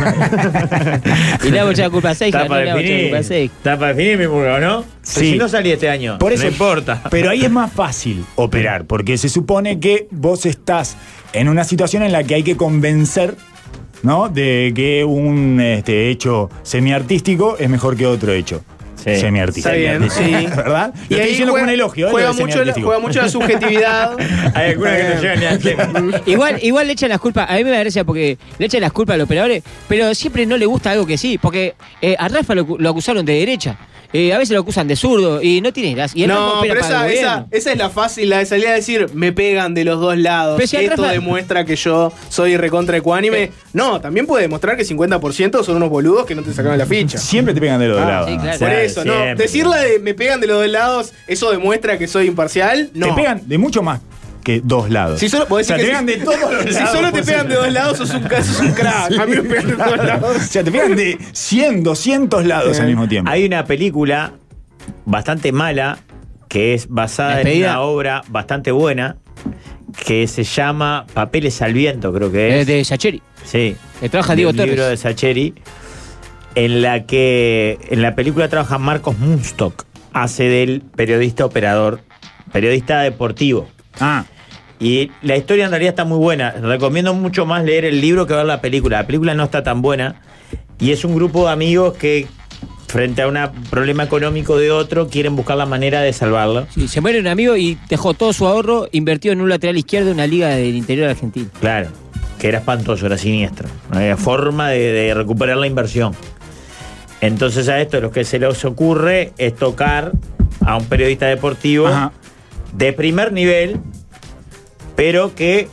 Y le hago echar la culpa a Seija, Está no le para hago echar la definir. culpa a Seija. Está para definir mi murga, ¿o no? Sí. Pero si no salí este año. Por eso, no importa. Pero ahí es más fácil operar, porque se supone que vos estás en una situación en la que hay que convencer, ¿no? De que un este, hecho semiartístico es mejor que otro hecho. Sí. Semiartístico. Está bien, sí. ¿Verdad? Y Lo estoy ahí diciendo juega, como un elogio, ¿eh? juega, Lo de mucho la, semiartístico. juega mucho la subjetividad. Hay algunas que no llegan ni al tema. Igual, igual le echan las culpas, a mí me da gracia porque le echan las culpas a los operadores, pero siempre no le gusta algo que sí, porque eh, a Rafa lo, lo acusaron de derecha, eh, a veces lo acusan de zurdo y no tiene gracia. Y el Rafa No, opera pero para el esa, esa, gobierno. esa es la fácil, la de salir a decir, me pegan de los dos lados. Pero si al Esto Rafa- demuestra que yo soy recontra ecuánime. Eh. No, también puede demostrar que cincuenta por ciento son unos boludos que no te sacaron la ficha. Siempre te pegan de los dos Ah, lados. sí, claro. Por Claro, eso, no. siempre. Decir la de me pegan de los dos lados, eso demuestra que soy imparcial. No. Te pegan de mucho más que dos lados. Si solo, podés O sea, decir te que pegan de todos los si lados. solo te pues, pegan de dos lados, sos un, sos un crack. A mí me pegan de dos O lados. sea, te pegan de cien, doscientos lados al mismo tiempo. Hay una película bastante mala que es basada en Despedida. una obra bastante buena que se llama Papeles al Viento, creo que Eh, es. de Sacheri, Sí. que trabaja Diego Un libro de Torres. Sacheri, en la que en la película trabaja Marcos Munstock, hace del periodista operador, periodista deportivo. Ah, Y la historia en realidad está muy buena. Recomiendo mucho más leer el libro que ver la película. La película no está tan buena. Y es un grupo de amigos que, frente a un problema económico de otro, quieren buscar la manera de salvarlo. Sí, se muere un amigo y dejó todo su ahorro invertido en un lateral izquierdo de una liga del interior argentino. Claro, que era espantoso, era siniestro. No había forma de, de recuperar la inversión. Entonces a esto lo que se les ocurre es tocar a un periodista deportivo ajá. de primer nivel, pero que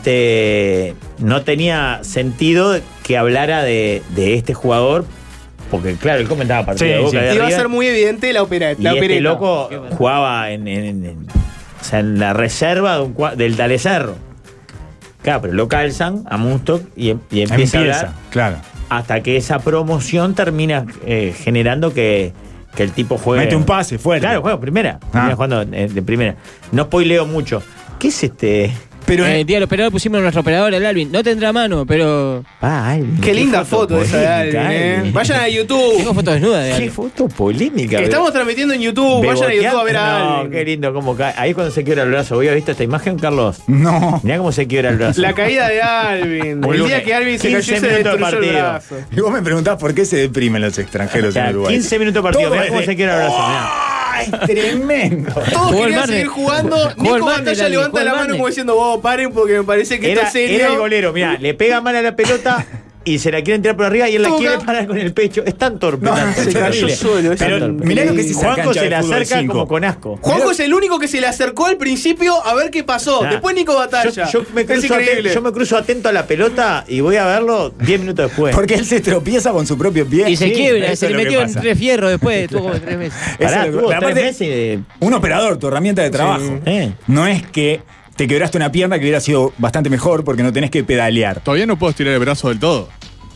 este, no tenía sentido que hablara de, de este jugador, porque claro, él comentaba partido Sí, de Boca sí. de Iba a River, ser muy evidente la, opera, y la este opereta. loco jugaba en, en- en- en- o sea, en la reserva de un cua- del Talecerro. Claro, pero lo calzan a Munstock y, em- y empieza, a hablar claro. hasta que esa promoción termina eh, generando que, que el tipo juegue. Mete un pase fuerte. Claro, juega primera. Ah. Termina jugando eh, de primera. No spoileo mucho. ¿Qué es este? Pero Eh, el día del operador pusimos a nuestro operador, el Alvin. No tendrá mano, pero. Ah, Alvin. Qué linda foto esa de Alvin, polémica, eh. Vayan a YouTube. Tengo fotos desnudas de Qué Alvin. foto polémica. Estamos transmitiendo en YouTube. Vayan a YouTube a ver a No, Alvin. qué lindo cómo cae. Ahí cuando se quiebra el brazo. ¿Habías visto esta imagen, Carlos? no. Mirá cómo se quiebra el brazo. La caída de Alvin. El día que Alvin se cayó quince se minutos de destruyó el partido. brazo. Y vos me preguntás por qué se deprimen los extranjeros O sea, en Uruguay. quince minutos de partido. Todo Mirá es cómo de- se quiebra el brazo. mirá. ¡Ay, tremendo! Todos Jugó el querían Marne. seguir jugando. Jugó el Nico Marne, Batalla Alvin, levanta jugó el la mano Marne. como diciendo, vos paren porque me parece que Era, esto es serio. era el golero, mirá, le pega mal a la pelota y se la quieren tirar por arriba y él la Toca. quiere parar con el pecho. Es tan torpe. No, tan se torpe. cayó solo, es Pero tan torpe. mirá lo que es esa Juanjo cancha se de le fútbol acerca cinco. como con asco. Juanjo es el único que se le acercó al principio a ver qué pasó. Nah. Después Nico Batalla. Yo, yo me es cruzo increíble. atento, yo me cruzo atento a la pelota y voy a verlo diez minutos después. Porque él se tropieza con su propio pie. Y se Sí, quiebra, eso se es le lo que metió en pasa. tres fierros después, tuvo como tres meses. Eso Pará, es lo que- tuvo pero tres aparte, meses de- un operador, tu herramienta de trabajo. Eh. No es que te quebraste una pierna que hubiera sido bastante mejor porque no tenés que pedalear. Todavía no puedo estirar el brazo del todo.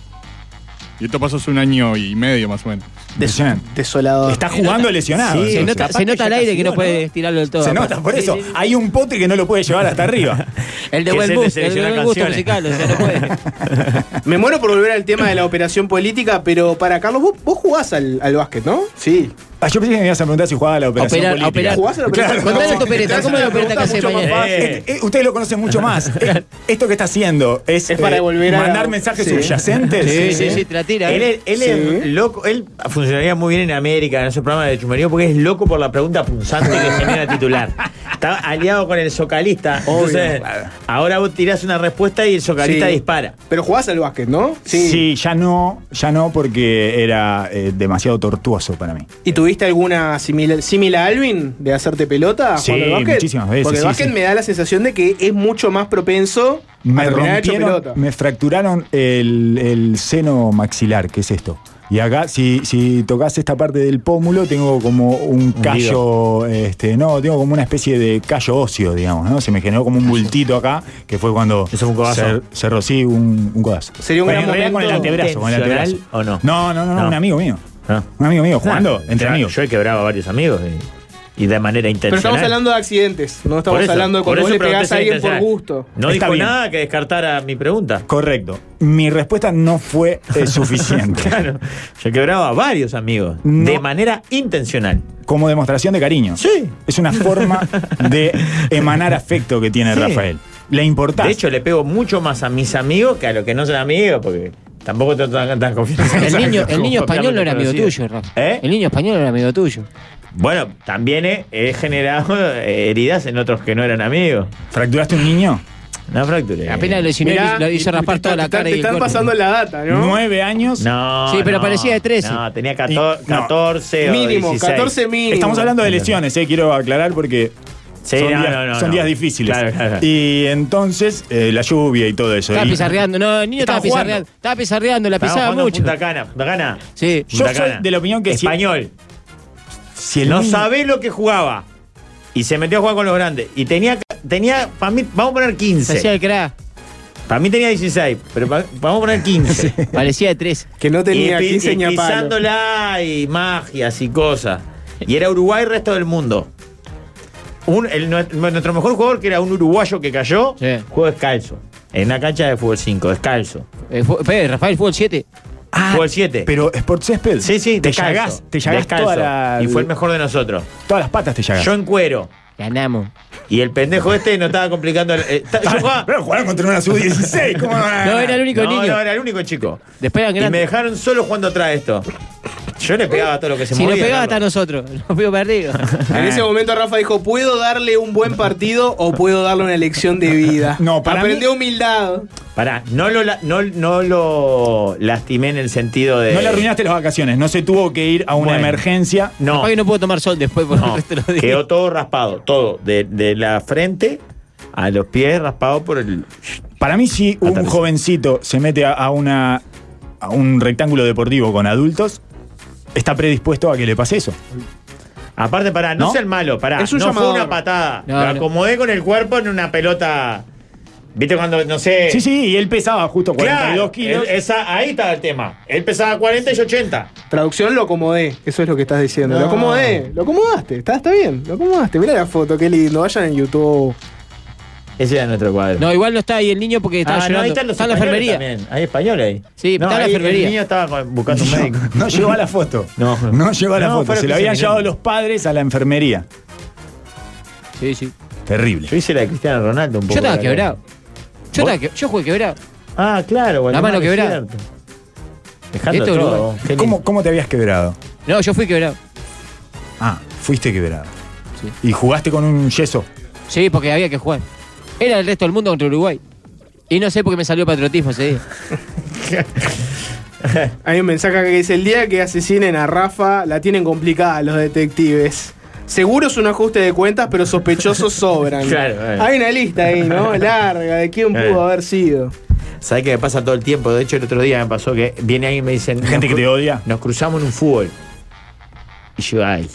Y esto pasó hace un año y medio más o menos. Impresionante. Desolador. Está jugando lesionado. Sí, Se eso. nota, capaz se que nota al ya aire casi que no no, puede ¿no? estirarlo del todo. Se nota, por eso. Hay un pote que no lo puede llevar hasta arriba. El de Que buen se gusto, te el de selecciona buen gusto canciones. musical, o sea, no puede. Me muero por volver al tema de la operación política, pero para Carlos, vos, vos jugás al, al básquet, ¿no? Sí. Ah, yo pensé que me ibas a preguntar si jugaba a la operación Operar, política. operar. ¿Jugás a la operación Claro. Contale política? tu opereta, ¿cómo es la opereta que hace Mucho más mañana? fácil. Eh. Eh, eh, ustedes lo conocen mucho más. Eh, Esto que está haciendo es, Es para eh, volver a- mandar mensajes Sí. subyacentes. Sí, sí, sí, te la tira. Él, ¿eh? es, él Sí. es loco, él funcionaría muy bien en América, en esos programas de chumerío, porque es loco por la pregunta punzante que genera titular. Está aliado con el socalista. Entonces, ahora vos tirás una respuesta y el socalista Sí. dispara. Pero jugás al básquet, ¿no? Sí. ya no, ya no porque era eh, demasiado tortuoso para mí. ¿Y tuviste alguna similar, similar a Alvin de hacerte pelota Sí, jugando al básquet? muchísimas veces, Porque el sí, básquet sí. me da la sensación de que es mucho más propenso Me a terminar hecho rompieron, pelota. me fracturaron el, el seno maxilar, que es esto. Y acá, si, si tocas esta parte del pómulo, tengo como un callo, este, no, tengo como una especie de callo óseo, digamos, ¿no? Se me generó como un bultito acá, que fue cuando ¿Eso fue un codazo? cer- cerró, sí, un, un codazo. Sería un Pero gran en realidad con el momento antebrazo, con el antebrazo. intencional, ¿o no? No, no, no, no, No. un amigo mío. ¿No? Un amigo mío, jugando, Nah, entre yo- amigos. Yo he quebrado a varios amigos y, y de manera intencional. Pero estamos hablando de accidentes, no estamos Por eso, hablando de por cuando vos eso le pregunté pegás si a era alguien por intencional. gusto. No Está dijo bien. nada que descartara mi pregunta. Correcto. Mi respuesta no fue eh, suficiente. Claro. Yo quebraba a varios amigos No. de manera intencional. Como demostración de cariño. Sí. Es una forma de emanar afecto que tiene Sí. Rafael. La importancia. De hecho, le pego mucho más a mis amigos que a los que no son amigos, porque tampoco tengo tan, tan confianza. El niño, el niño Como español no era amigo conocido. tuyo, Rafa. ¿Eh? El niño español no era amigo tuyo. Bueno, también he, he generado eh, heridas en otros que no eran amigos. ¿Fracturaste un niño? No fracturé. Apenas lo lesionó, Mirá, lo hizo y- raspar te toda está- la te cara Te y el están corte. pasando la data, ¿no? Nueve años. No. Sí, pero no, parecía de trece. No, tenía catorce, Y- no. catorce o Mínimo, dieciséis. catorce mínimo. Estamos hablando de lesiones, eh, quiero aclarar porque Sí, son, no, días, no, no, son no. días difíciles. Claro, claro. Y entonces, eh, la lluvia y todo eso. Estaba Y- pizarreando. No, el niño estaba Estaba jugando. pizarreando. Estaba pizarreando, la Estábamos pisaba jugando en mucho. Punta Cana, Punta Cana. Sí. Yo Punta soy Cana. de la opinión que si- Español. si el No niño- sabés lo que jugaba. Y se metió a jugar con los grandes. Y tenía, tenía para mí, vamos a poner Se quince. hacía el crack. Para mí tenía dieciséis, pero pa- vamos a poner quince. Parecía de trece. Que no tenía y, pi- quince y ni a palo. pisándola y magias y cosas. Y era Uruguay el resto del mundo. Un- el- nuestro mejor jugador, que era un uruguayo que cayó, Sí. jugó descalzo. En una cancha de fútbol cinco, descalzo. Eh, fue- espere, Rafael, fútbol siete. Ah, Fútbol siete. Pero Sport Césped. Sí, sí, te descalzo. llagás, te llagás Descalzo. toda la- Y fue el mejor de nosotros. todas las patas te llagás. Yo en cuero. Ganamos. Y el pendejo este no estaba complicando. el- eh, ta- yo jugaba- Pero jugaron contra una sub dieciséis, ¿cómo no van a No, ganar? era el único no, niño. no, era el único chico. Después eran Y me grandes. dejaron solo jugando atrás de esto. Yo le pegaba a todo lo que se Si movía. nos pegaba hasta Carlos. nosotros. Nos veo perdidos. En ese momento Rafa dijo, ¿puedo darle un buen partido o puedo darle una lección de vida? No, para Aprendió mí- humildad. Pará, no lo, la- no, no lo lastimé en el sentido de. No le arruinaste las vacaciones, no se tuvo que ir a una Bueno. emergencia. No, Capaz que no puedo tomar sol después por no, el resto de los días. quedó todo raspado, todo. De, de la frente a los pies raspado por el. Para mí, si un Aterriza. jovencito se mete a, a una, a un rectángulo deportivo con adultos, está predispuesto a que le pase eso. Aparte, pará, no, ¿No? sé el malo, pará. Es un no llamador. fue una patada. No, lo no. acomodé con el cuerpo en una pelota. ¿Viste cuando, no sé. Sí, sí, y él pesaba justo cuarenta y dos Claro, kilos. él- esa- ahí estaba el tema. Él pesaba cuarenta y ochenta. Traducción, lo acomodé. Eso es lo que estás diciendo. Lo No. acomodé. Lo acomodaste. Está, está bien. Lo acomodaste. Mira la foto, qué lindo. Vayan en YouTube. Ese era nuestro cuadro. No, igual no está ahí el niño porque estaba Ah, no, llorando. ahí están los está en la españoles enfermería. también. Hay españoles ahí. Sí, no, está en la ahí enfermería. El niño estaba buscando un No, médico. no llegó a la foto. No. No llegó a la No, foto. fueron Se lo quince habían minutos. llevado los padres a la enfermería. Sí, sí. Terrible. Yo hice la de Cristiano Ronaldo un poco. Yo estaba la- quebrado. Yo, ¿Vos? estaba que- yo jugué quebrado. Ah, claro. La Guatemala, mano es quebrada. cierto. Dejando Esto es todo. Uruguay. Qué lindo. ¿Cómo, ¿Cómo te habías quebrado? No, yo fui quebrado. Ah, fuiste quebrado. Sí. ¿Y jugaste con un yeso? Sí, porque había que jugar. Era el resto del mundo contra Uruguay. Y no sé por qué me salió patriotismo ese día. Hay un mensaje acá que dice: el día que asesinen a Rafa, la tienen complicada los detectives. Seguro es un ajuste de cuentas, pero sospechosos sobran. Claro, claro. Hay una lista ahí, ¿no? Larga, de quién pudo Claro. haber sido. ¿Sabes qué me pasa todo el tiempo? De hecho, el otro día me pasó que viene alguien y me dicen... Gente nos que te cru- odia. Nos cruzamos en un fútbol. Y yo, ay.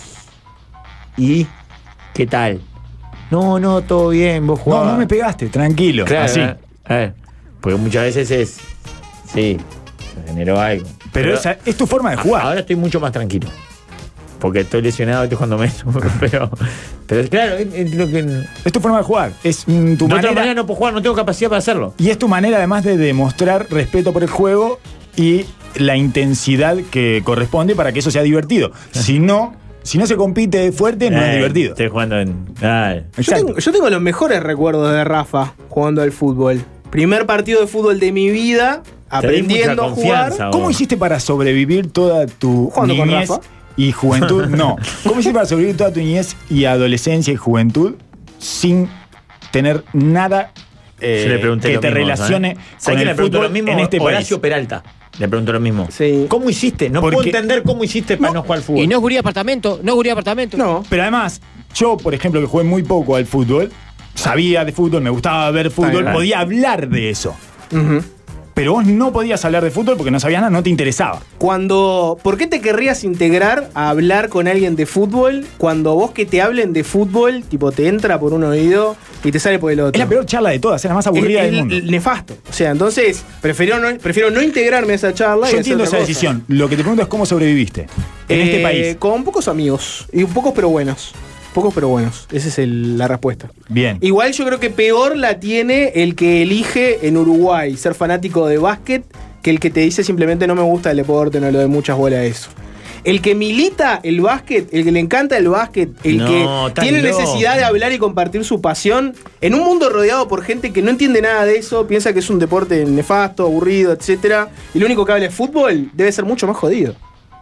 ¿Y qué tal? No, no, todo bien, vos No, jugabas. no me pegaste, tranquilo. Claro, así. A ver, porque muchas veces es... Sí, se generó algo. Pero esa es tu forma de jugar. Ahora estoy mucho más tranquilo. Porque estoy lesionado, estoy jugando menos. Pero, pero claro, es, es lo que... Es tu forma de jugar. Es mm, tu de manera. otra manera no puedo jugar, no tengo capacidad para hacerlo. Y es tu manera además de demostrar respeto por el juego y la intensidad que corresponde para que eso sea divertido. Si no, si no se compite fuerte, no es Eh, divertido. Estoy jugando en... Dale. Yo Exacto. tengo, yo tengo los mejores recuerdos de Rafa jugando al fútbol. Primer partido de fútbol de mi vida, aprendiendo a mucha jugar. confianza. ¿Cómo hiciste para sobrevivir toda tu Jugando con niñez Rafa. y juventud? No. ¿Cómo hiciste para sobrevivir toda tu niñez y adolescencia y juventud sin tener nada eh, Yo le pregunté que lo te mismo, relacione ¿sabes? ¿Sabes con quién el le preguntó fútbol lo mismo? en este Horacio país? Peralta. Le preguntó lo mismo. Sí. ¿Cómo hiciste? No puedo Porque- entender cómo hiciste para no, jugar al fútbol. Y no es gurí apartamento, no es gurí apartamento. No. Pero además, yo, por ejemplo, que jugué muy poco al fútbol, sabía de fútbol, me gustaba ver fútbol, bien. podía hablar de eso. Ujú. Pero vos no podías hablar de fútbol porque no sabías nada, no te interesaba. Cuando, ¿por qué te querrías integrar a hablar con alguien de fútbol cuando vos que te hablen de fútbol, tipo, te entra por un oído y te sale por el otro? Es la peor charla de todas, es la más aburrida Es- del es mundo. nefasto. O sea, entonces, prefiero no, prefiero no integrarme a esa charla. y Yo hacer entiendo otra esa cosa. decisión. Lo que te pregunto es cómo sobreviviste en Eh, este país. Con pocos amigos. Y pocos pero buenos. Pocos pero buenos. Esa es el- la respuesta. Bien. Igual yo creo que peor la tiene el que elige en Uruguay ser fanático de básquet que el que te dice simplemente no me gusta el deporte, no le doy muchas bolas a eso. El que milita el básquet, el que le encanta el básquet, el No, que estás tiene loco. necesidad de hablar y compartir su pasión, en un mundo rodeado por gente que no entiende nada de eso, piensa que es un deporte nefasto, aburrido, etcétera, y lo único que habla es fútbol, debe ser mucho más jodido.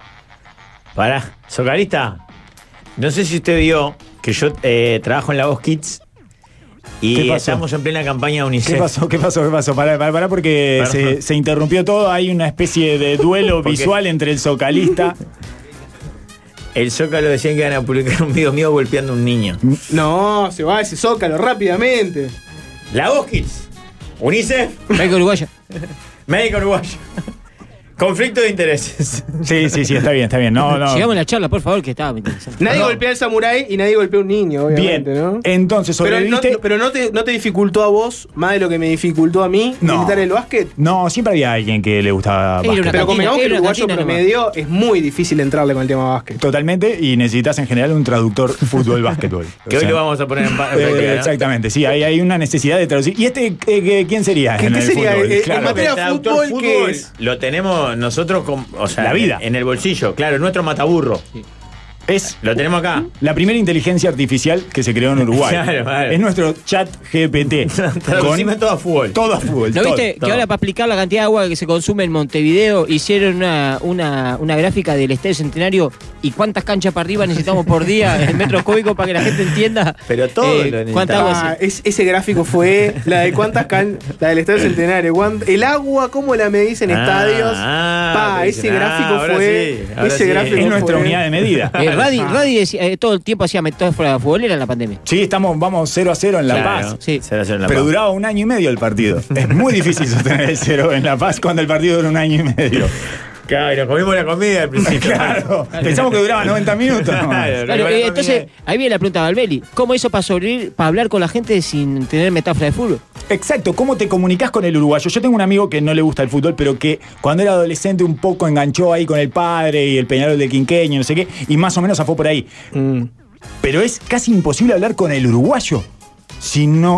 Pará, Socarista. No sé si usted vio que yo eh, trabajo en la Voz Kids ¿Qué y pasó? estamos en plena campaña de UNICEF. ¿Qué pasó? ¿Qué pasó? ¿Qué pasó? Pará, pará, pará porque Perdón. se, se interrumpió todo. Hay una especie de duelo ¿Por qué? visual entre el socalista. El Zócalo decían que iban a publicar un video mío golpeando a un niño. No, se va ese zócalo rápidamente. La Voz Kids, UNICEF, Médico uruguaya. Médico Uruguayo. Conflicto de intereses. Sí, sí, sí, está bien, está bien. No, no. Sigamos la charla, por favor, que estaba muy interesante. Nadie No. golpea al samurái y nadie golpea a un niño, Bien. obviamente, ¿no? Entonces, Pero, no, ¿sobreviviste? pero no, te, no te dificultó a vos más de lo que me dificultó a mí No. militar el básquet. No, siempre había alguien que le gustaba Era básquet. una Pero cantina, convengamos que el era una uruguayo cantina promedio es muy difícil entrarle con el tema básquet. Totalmente, y necesitas en general un traductor fútbol-básquetbol. Que O hoy sea, lo vamos a poner en pa- eh, en práctica, ¿no? Exactamente, sí, hay, hay una necesidad de traducir. ¿Y este eh, que- quién sería? ¿Qué- en qué el sería? fútbol? Eh, eh, Claro. en materia- El traductor fútbol, fútbol, ¿qué es? lo tenemos nosotros con, o sea, La vida. En, en el bolsillo, claro, nuestro mataburro. Es Lo tenemos acá. la primera inteligencia artificial que se creó en Uruguay. Claro, claro. Es nuestro chat G P T. Traducime todo a fútbol. todo a fútbol. ¿No todo. viste todo. que ahora para explicar la cantidad de agua que se consume en Montevideo hicieron una, una, una gráfica del Estadio Centenario y cuántas canchas para arriba necesitamos por día en metros cúbicos para que la gente entienda Pero todo lo necesitamos. cuánta agua Ah, se- es- ese gráfico fue la de cuántas can la del Estadio Centenario. cuán- El agua, ¿cómo la medís en Ah, estadios? ah, Pa, pero ese dicen, gráfico ah, ahora fue. sí, ahora ese sí. gráfico Es nuestra fue- unidad de medida. Eh, Radi, Radi decía, eh, todo el tiempo hacía metáfora futbolera en la pandemia. Sí, estamos, vamos cero a cero en La Claro, Paz. Sí. cero a cero en La Pero Paz. duraba un año y medio el partido. Es muy difícil sostener el cero en La Paz cuando el partido dura un año y medio. Claro, y nos comimos la comida al principio. Claro. Pensamos que duraba noventa minutos. ¿no? Claro. Claro, Pero eh, la entonces, comida- ahí viene la pregunta de Valbeli. ¿Cómo hizo para sobrevivir, para hablar con la gente sin tener metáfora de fútbol? Exacto, ¿cómo te comunicas con el uruguayo? Yo tengo un amigo que no le gusta el fútbol, pero que cuando era adolescente un poco enganchó ahí con el padre y el Peñarol del Quinqueño, no sé qué, y más o menos zafó por ahí. Mm. Pero es casi imposible hablar con el uruguayo si no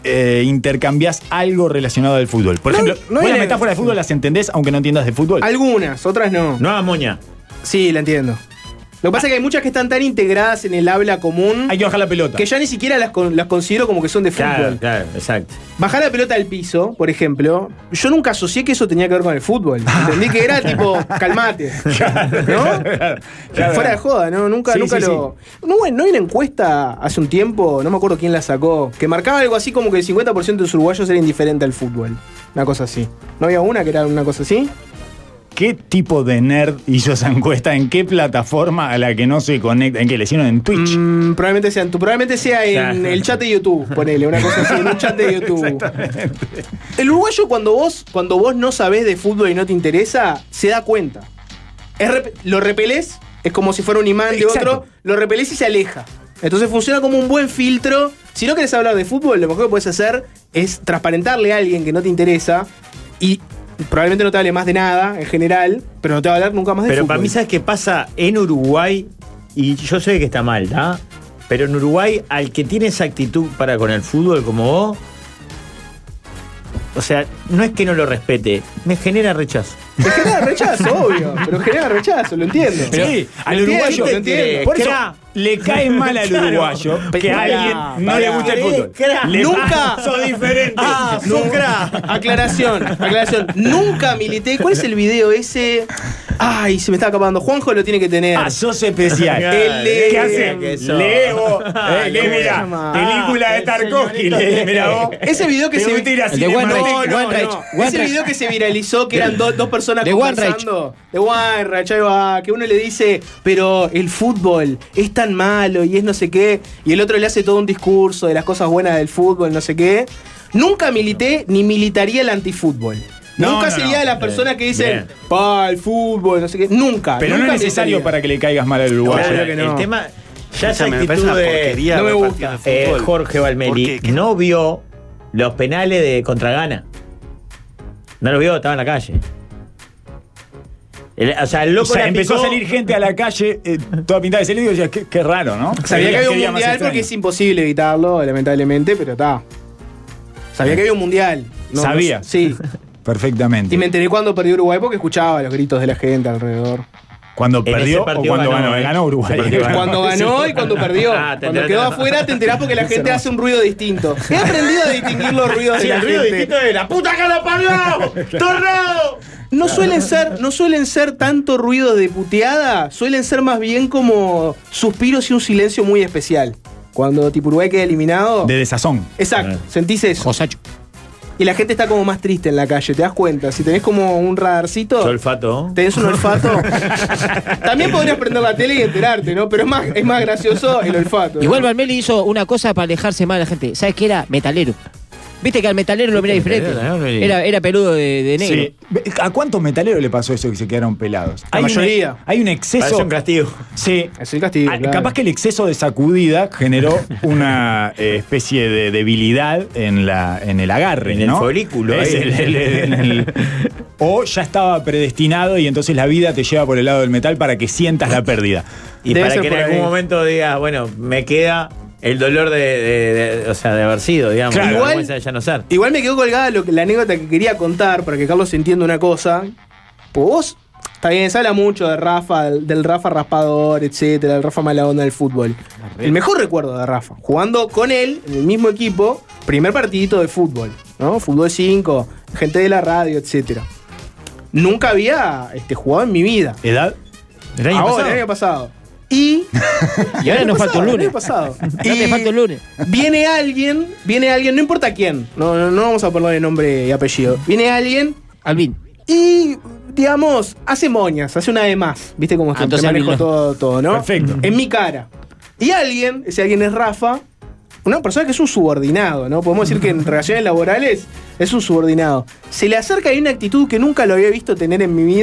eh, intercambiás algo relacionado al fútbol. Por No, ejemplo, no vos hay- las metáforas de fútbol las entendés aunque no entiendas de fútbol. Algunas, otras no. No, moña. Sí, la entiendo. Lo que pasa es que hay muchas que están tan integradas en el habla común Hay que bajar la pelota. que ya ni siquiera las, con- las considero como que son de fútbol. Claro, claro, exacto. Bajar la pelota al piso, por ejemplo, yo nunca asocié que eso tenía que ver con el fútbol. Entendí que era tipo, calmate. ¿No? Claro. Fuera de joda, ¿no? Nunca, Sí, nunca sí, lo. No, bueno, no hay una encuesta hace un tiempo, no me acuerdo quién la sacó, que marcaba algo así como que el cincuenta por ciento de los uruguayos era indiferente al fútbol. Una cosa así. ¿No había una que era una cosa así? ¿Qué tipo de nerd hizo esa encuesta? ¿En qué plataforma a la que no se conecta? ¿En qué le hicieron en Twitch? Mm, probablemente sea en tu, probablemente sea en Claro. el chat de YouTube, ponele, una cosa así, en un chat de YouTube. El uruguayo cuando vos, cuando vos no sabés de fútbol y no te interesa, se da cuenta. Es rep- lo repelés, es como si fuera un imán de Exacto. otro, lo repelés y se aleja. Entonces funciona como un buen filtro. Si no querés hablar de fútbol, lo mejor que puedes hacer es transparentarle a alguien que no te interesa y probablemente no te hable más de nada en general, pero no te va a hablar nunca más de Pero fútbol. para mí, ¿sabes qué pasa en Uruguay? Y yo sé que está mal, ¿ah? Pero en Uruguay, al que tiene esa actitud para con el fútbol como vos, o sea, no es que no lo respete, me genera rechazo. Te genera rechazo, obvio, pero genera rechazo, lo entiendo. Pero sí, al Lo entiendo, uruguayo lo entiendo. Por eso Cra. le cae mal al Claro. uruguayo que Pero a alguien pará, no pará. le gusta el fútbol. Cra. Le- Nunca. Sos diferente. Ah, sos cra. Aclaración, aclaración. Nunca milité. ¿Cuál es el video ese? Ay, se me está acabando. Juanjo lo tiene que tener. Ah, sos especial. El, ¿Qué eh, hace? que sos. Leo. Ah, Eh, que Leo. mira, Ah, película de el Tarkovsky. señorito Le- de- Mira vos. Ese video que Te se gusta ir a El de cine One Madrid. Reich, no, One no, Reich, no. One Ese Reich. video que se viralizó, que eran do- dos personas De One conversando. De One Reich, ahí va, que uno le dice, pero el fútbol es tan malo y es no sé qué, y el otro le hace todo un discurso de las cosas buenas del fútbol, no sé qué. Nunca milité ni militaría el antifútbol. No, Nunca no, sería no. de las personas que dicen, Bien. pa, el fútbol, no sé qué. Nunca. Pero no nunca es necesario militaría. para que le caigas mal al uruguayo. Claro que no. El tema, ya esa Me parece actitud una de porquería no me ver gusta. partidos de eh, fútbol. Jorge ¿Por Valmeli qué? ¿Qué? no vio los penales de contra Ghana. No lo vio, estaba en la calle. El- o sea, el O loco sea, la empezó picó. a salir gente a la calle eh, toda pintada de celeste y decía, qué, qué raro, ¿no? Sabía que había un Qué día más mundial extraño. porque es imposible evitarlo, lamentablemente, pero está. Sabía que había un mundial. No, Sabía. no- sí. Perfectamente. Y me enteré cuando perdió Uruguay porque escuchaba los gritos de la gente alrededor. Cuando En ese perdió o partido cuando ganó, ganó. ¿eh? Ganó Uruguay. Ese partido ganó. Cuando ganó y cuando perdió. Ah, te Cuando enterás. quedó afuera te enterás porque la gente hace un ruido distinto. He aprendido a distinguir los ruidos Sí, de la el ruido gente. distinto de la puta que lo parió. ¡Tornado! No suelen ser, no suelen ser tanto ruido de puteada, suelen ser más bien como suspiros y un silencio muy especial. Cuando tipo Uruguay queda eliminado. De desazón. Exacto, sentís eso. Josacho. Y la gente está como más triste en la calle, ¿te das cuenta? Si tenés como un radarcito, Su olfato. tenés un olfato. También podrías prender la tele y enterarte, ¿no? Pero es más, es más gracioso el olfato. Igual Valmeli hizo una cosa para alejarse más de la gente. ¿Sabes qué era? Metalero. Viste que al metalero lo mira diferente. metalero, no, no, no. Era, era peludo de, de negro. Sí. ¿A cuántos metaleros le pasó eso que se quedaron pelados? La un- mayoría. hay un Parece exceso. un castigo. Sí. Es el castigo. Ah, claro. Capaz que el exceso de sacudida generó una eh, especie de debilidad en, la, en el agarre, En el ¿no? folículo, Es ahí. el- el- el- el- o ya estaba predestinado y entonces la vida te lleva por el lado del metal para que sientas la pérdida. Y Debe para ser que en por algún ahí. momento digas, bueno, me queda el dolor de, de- de- o sea, de haber sido, digamos, Claro. la Igual- vergüenza de ya no ser. Igual me quedó colgada lo que- la anécdota que quería contar para que Carlos entienda una cosa. Pues vos, está bien, se habla mucho de Rafa, del, del Rafa raspador, etcétera, del Rafa mala onda del fútbol. El mejor recuerdo de Rafa, jugando con él en el mismo equipo, primer partidito de fútbol, ¿no? Fútbol cinco, gente de la radio, etcétera. Nunca había este, jugado en mi vida. ¿Edad? El año Ahora, pasado. el año pasado. Y. Y ahora nos falta un El lunes. año pasado. Ya te falta un lunes. Viene alguien, viene alguien, no importa quién, no, no, no vamos a ponerle nombre y apellido. Viene alguien Albín. y, digamos, hace moñas, hace una de más. ¿Viste cómo Ah, te entonces manejo Albín no. todo, todo, no? Perfecto. En mi cara. Y alguien, ese alguien es Rafa, una persona que es un subordinado, ¿no? Podemos decir que en relaciones laborales es un subordinado. Se le acerca y hay una actitud que nunca lo había visto tener en mi vida,